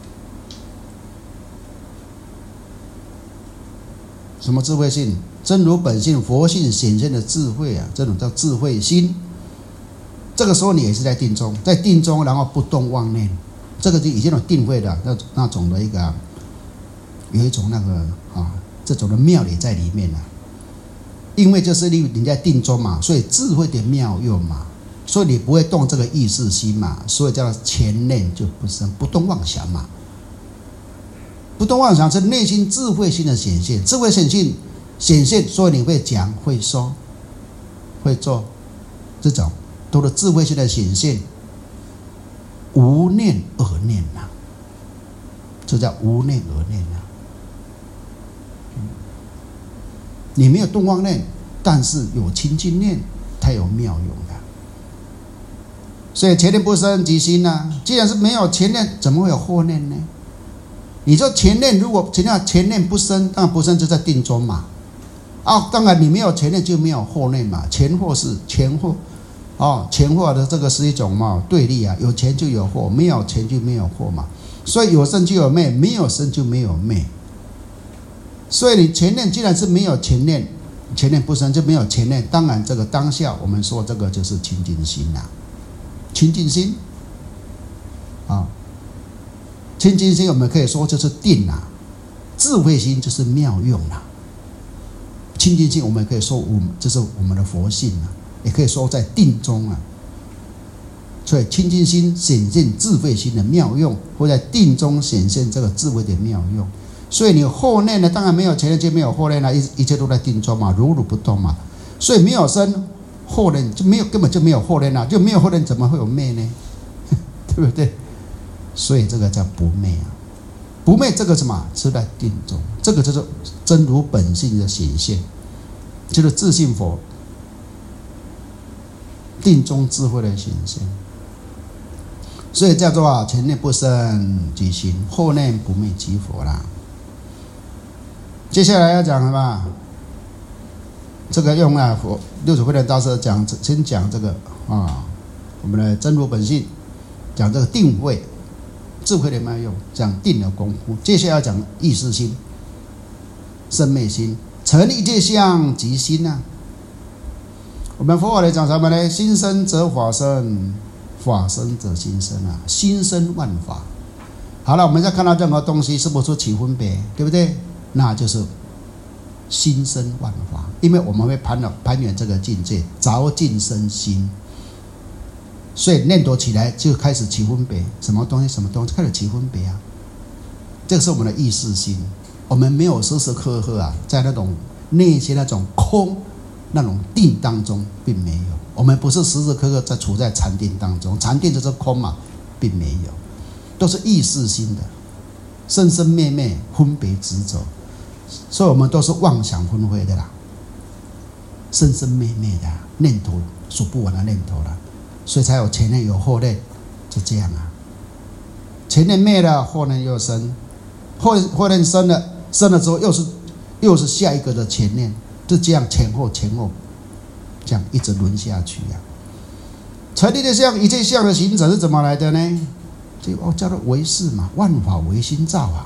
什么智慧性？真如本性佛性显现的智慧啊，这种叫智慧心。这个时候你也是在定中，在定中，然后不动妄念，这个就已经有定慧的那那种的一个、啊，有一种那个啊，这种的妙理在里面了、啊。因为就是你你在定中嘛，所以智慧的妙用嘛，所以你不会动这个意识心嘛，所以叫前念就不生，不动妄想嘛。不动妄想是内心智慧心的显现，智慧显现显现，所以你会讲、会说、会做，这种都是智慧心的显现。无念而念呐、啊，这叫无念而念呐、啊。你没有动妄念，但是有清净念，它有妙用的。所以前念不生即心呐、啊。既然是没有前念，怎么会有后念呢？你说前念如果前念前念不生，当然不生就在定中嘛。啊，当然你没有前念就没有后念嘛。前后是前后，哦，前后的这个是一种嘛对立啊，有前就有后，没有前就没有后嘛。所以有生就有灭，没有生就没有灭。所以你前念既然是没有前念，前念不生就没有前念，当然这个当下我们说这个就是清净心啦、啊，清净心啊。清净心我们可以说就是定啊，智慧心就是妙用啊。清净心我们可以说我们这是我们的佛性啊，也可以说在定中啊。所以清净心显现智慧心的妙用，或在定中显现这个智慧的妙用。所以你后念呢，当然没有前念就没有后念了，一一切都在定中嘛，如如不动嘛。所以没有生后念就没有，根本就没有后念了，就没有后念怎么会有灭呢？对不对？所以这个叫不灭啊，不灭这个什么是在定中，这个就是真如本性的显现，就是自性佛定中智慧的显现。所以叫做啊，前念不生即心，后念不灭即佛啦。接下来要讲什么？这个用啊，佛六祖慧能大师讲，先讲这个啊，我们的真如本性，讲这个定慧。智慧的妙用，讲定的功夫。接下来要讲意识心、生灭心，成一切相即心啊。我们佛法来讲什么呢？心生则法生，法生则心生啊。心生万法。好了，我们再看到任何东西是不是起分别，对不对？那就是心生万法，因为我们会攀了攀远这个境界，着境生心。所以念头起来就开始起分别，什么东西什么东西开始起分别啊，这个是我们的意识心。我们没有时时刻刻啊，在那种内心那种空、那种定当中，并没有。我们不是时时刻刻在处在禅定当中，禅定就是空嘛，并没有，都是意识心的，生生灭灭，分别执着，所以我们都是妄想分灰的啦，生生灭灭的念头，数不完的念头啦。所以才有前念有后念，就这样啊。前念灭了，后念又生，后后念生了，生了之后又是又是下一个的前念，就这样前后前后，这样一直轮下去啊。成立的相，一切相的形成是怎么来的呢？这哦叫做唯识嘛，万法唯心造啊。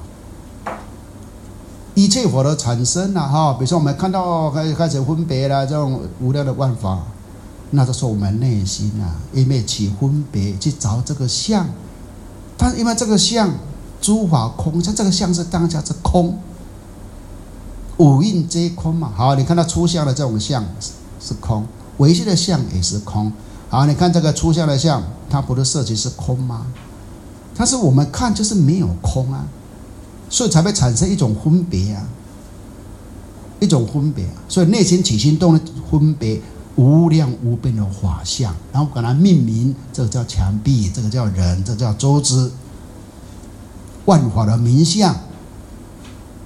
一切法的产生啊，哈，比如说我们看到开开始分别啦，这种无量的万法。那就是我们内心啊，因为起分别去找这个相，但是因为这个相诸法空，像这个相是当下是空，五蕴皆空嘛。好，你看到出相的这种相是空，唯识的相也是空。好，你看这个出相的相，它不是色即是空吗？但是我们看就是没有空啊，所以才会产生一种分别啊，一种分别、啊。所以内心起心动的分别。无量无边的法相，然后给它命名，这个叫墙壁，这个叫人，这个叫周知，万法的名相啊、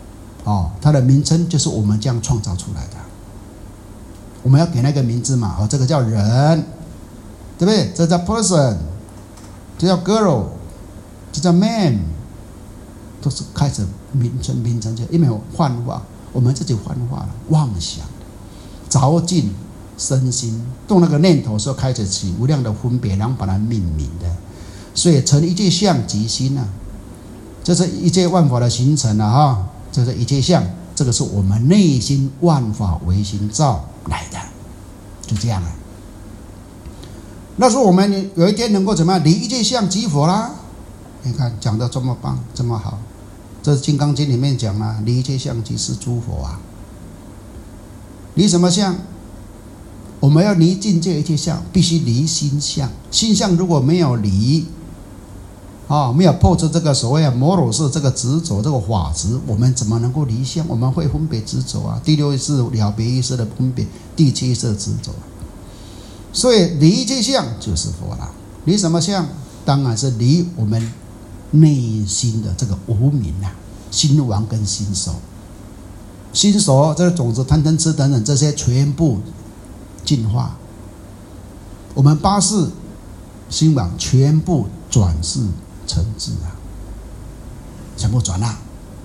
哦，它的名称就是我们这样创造出来的。我们要给那个名字嘛，哦，这个叫人，对不对？这叫 person， 这叫 girl， 这叫 man， 都是开始名称名称就因为幻化，我们自己幻化了，妄想，着进身心，动那个念头的时候开始起无量的分别，然后把它命名的，所以成一切相即心啊，这是一切万法的形成啊，哈，这是一切相，这个是我们内心万法唯心造来的，就这样啊。那时候我们有一天能够怎么样离一切相即佛啦？你看讲得这么棒，这么好，这是《金刚经》里面讲了、啊，离一切相即是诸佛啊。离什么相？我们要离境界一切相，必须离心相。心相如果没有离，啊、哦，没有破除这个所谓的摩罗氏这个执着这个法执，我们怎么能够离相？我们会分别执着啊。第六是了别意识的分别，第七是执着。所以离一切相就是佛了。离什么相？当然是离我们内心的这个无明啊，心王跟心手。心手这个种子、贪嗔痴等等这些全部净化，我们八识心王全部转世成智啊，全部转了。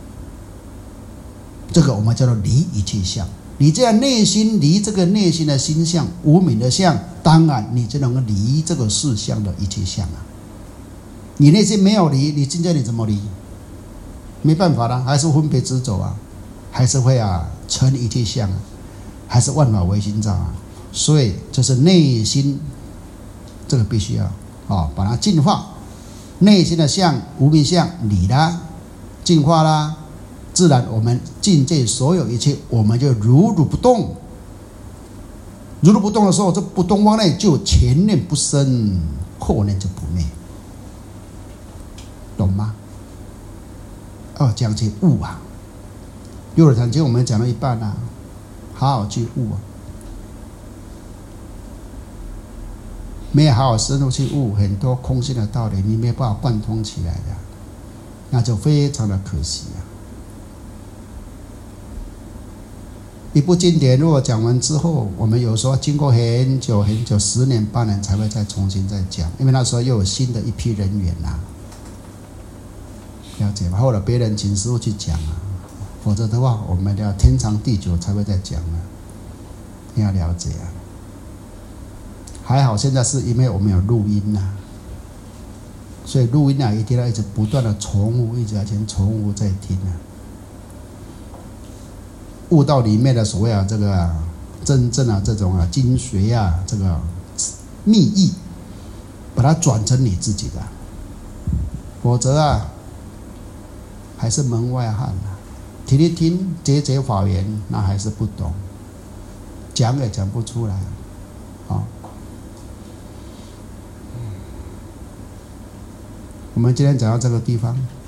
这个我们叫做离一切相。你这样内心离这个内心的心相、无明的相，当然你就能够离这个事相的一切相啊。你内心没有离，你境界你怎么离？没办法了，还是分别执着啊，还是会啊成一切相啊，还是万法唯心造啊。所以这是内心，这个必须要哦把它净化。内心的相、无明相理啦，净化啦，自然我们境界所有一切，我们就如如不动。如如不动的时候，这不动往内就前念不生，后念就不灭，懂吗？哦，讲起悟啊，幼儿堂经我们讲了一半啊，好好去悟啊。没有好好深入去悟很多空性的道理，你没有办法贯通起来的，那就非常的可惜啊。一部经典如果讲完之后，我们有时候经过很久很久，十年八年才会再重新再讲，因为那时候又有新的一批人员啦、啊，了解吗？后来别人请师父去讲啊，否则的话，我们要天长地久才会再讲啊，你要了解啊。还好现在是因为我们有录音呐、啊，所以录音啊一定要一直不断的重复，一直要先重复再听啊，悟到里面的所谓啊这个啊真正啊这种啊精髓啊这个秘意，把它转成你自己的，否则啊还是门外汉啊，听一听节节法缘，那还是不懂，讲也讲不出来，好。我们今天讲到这个地方。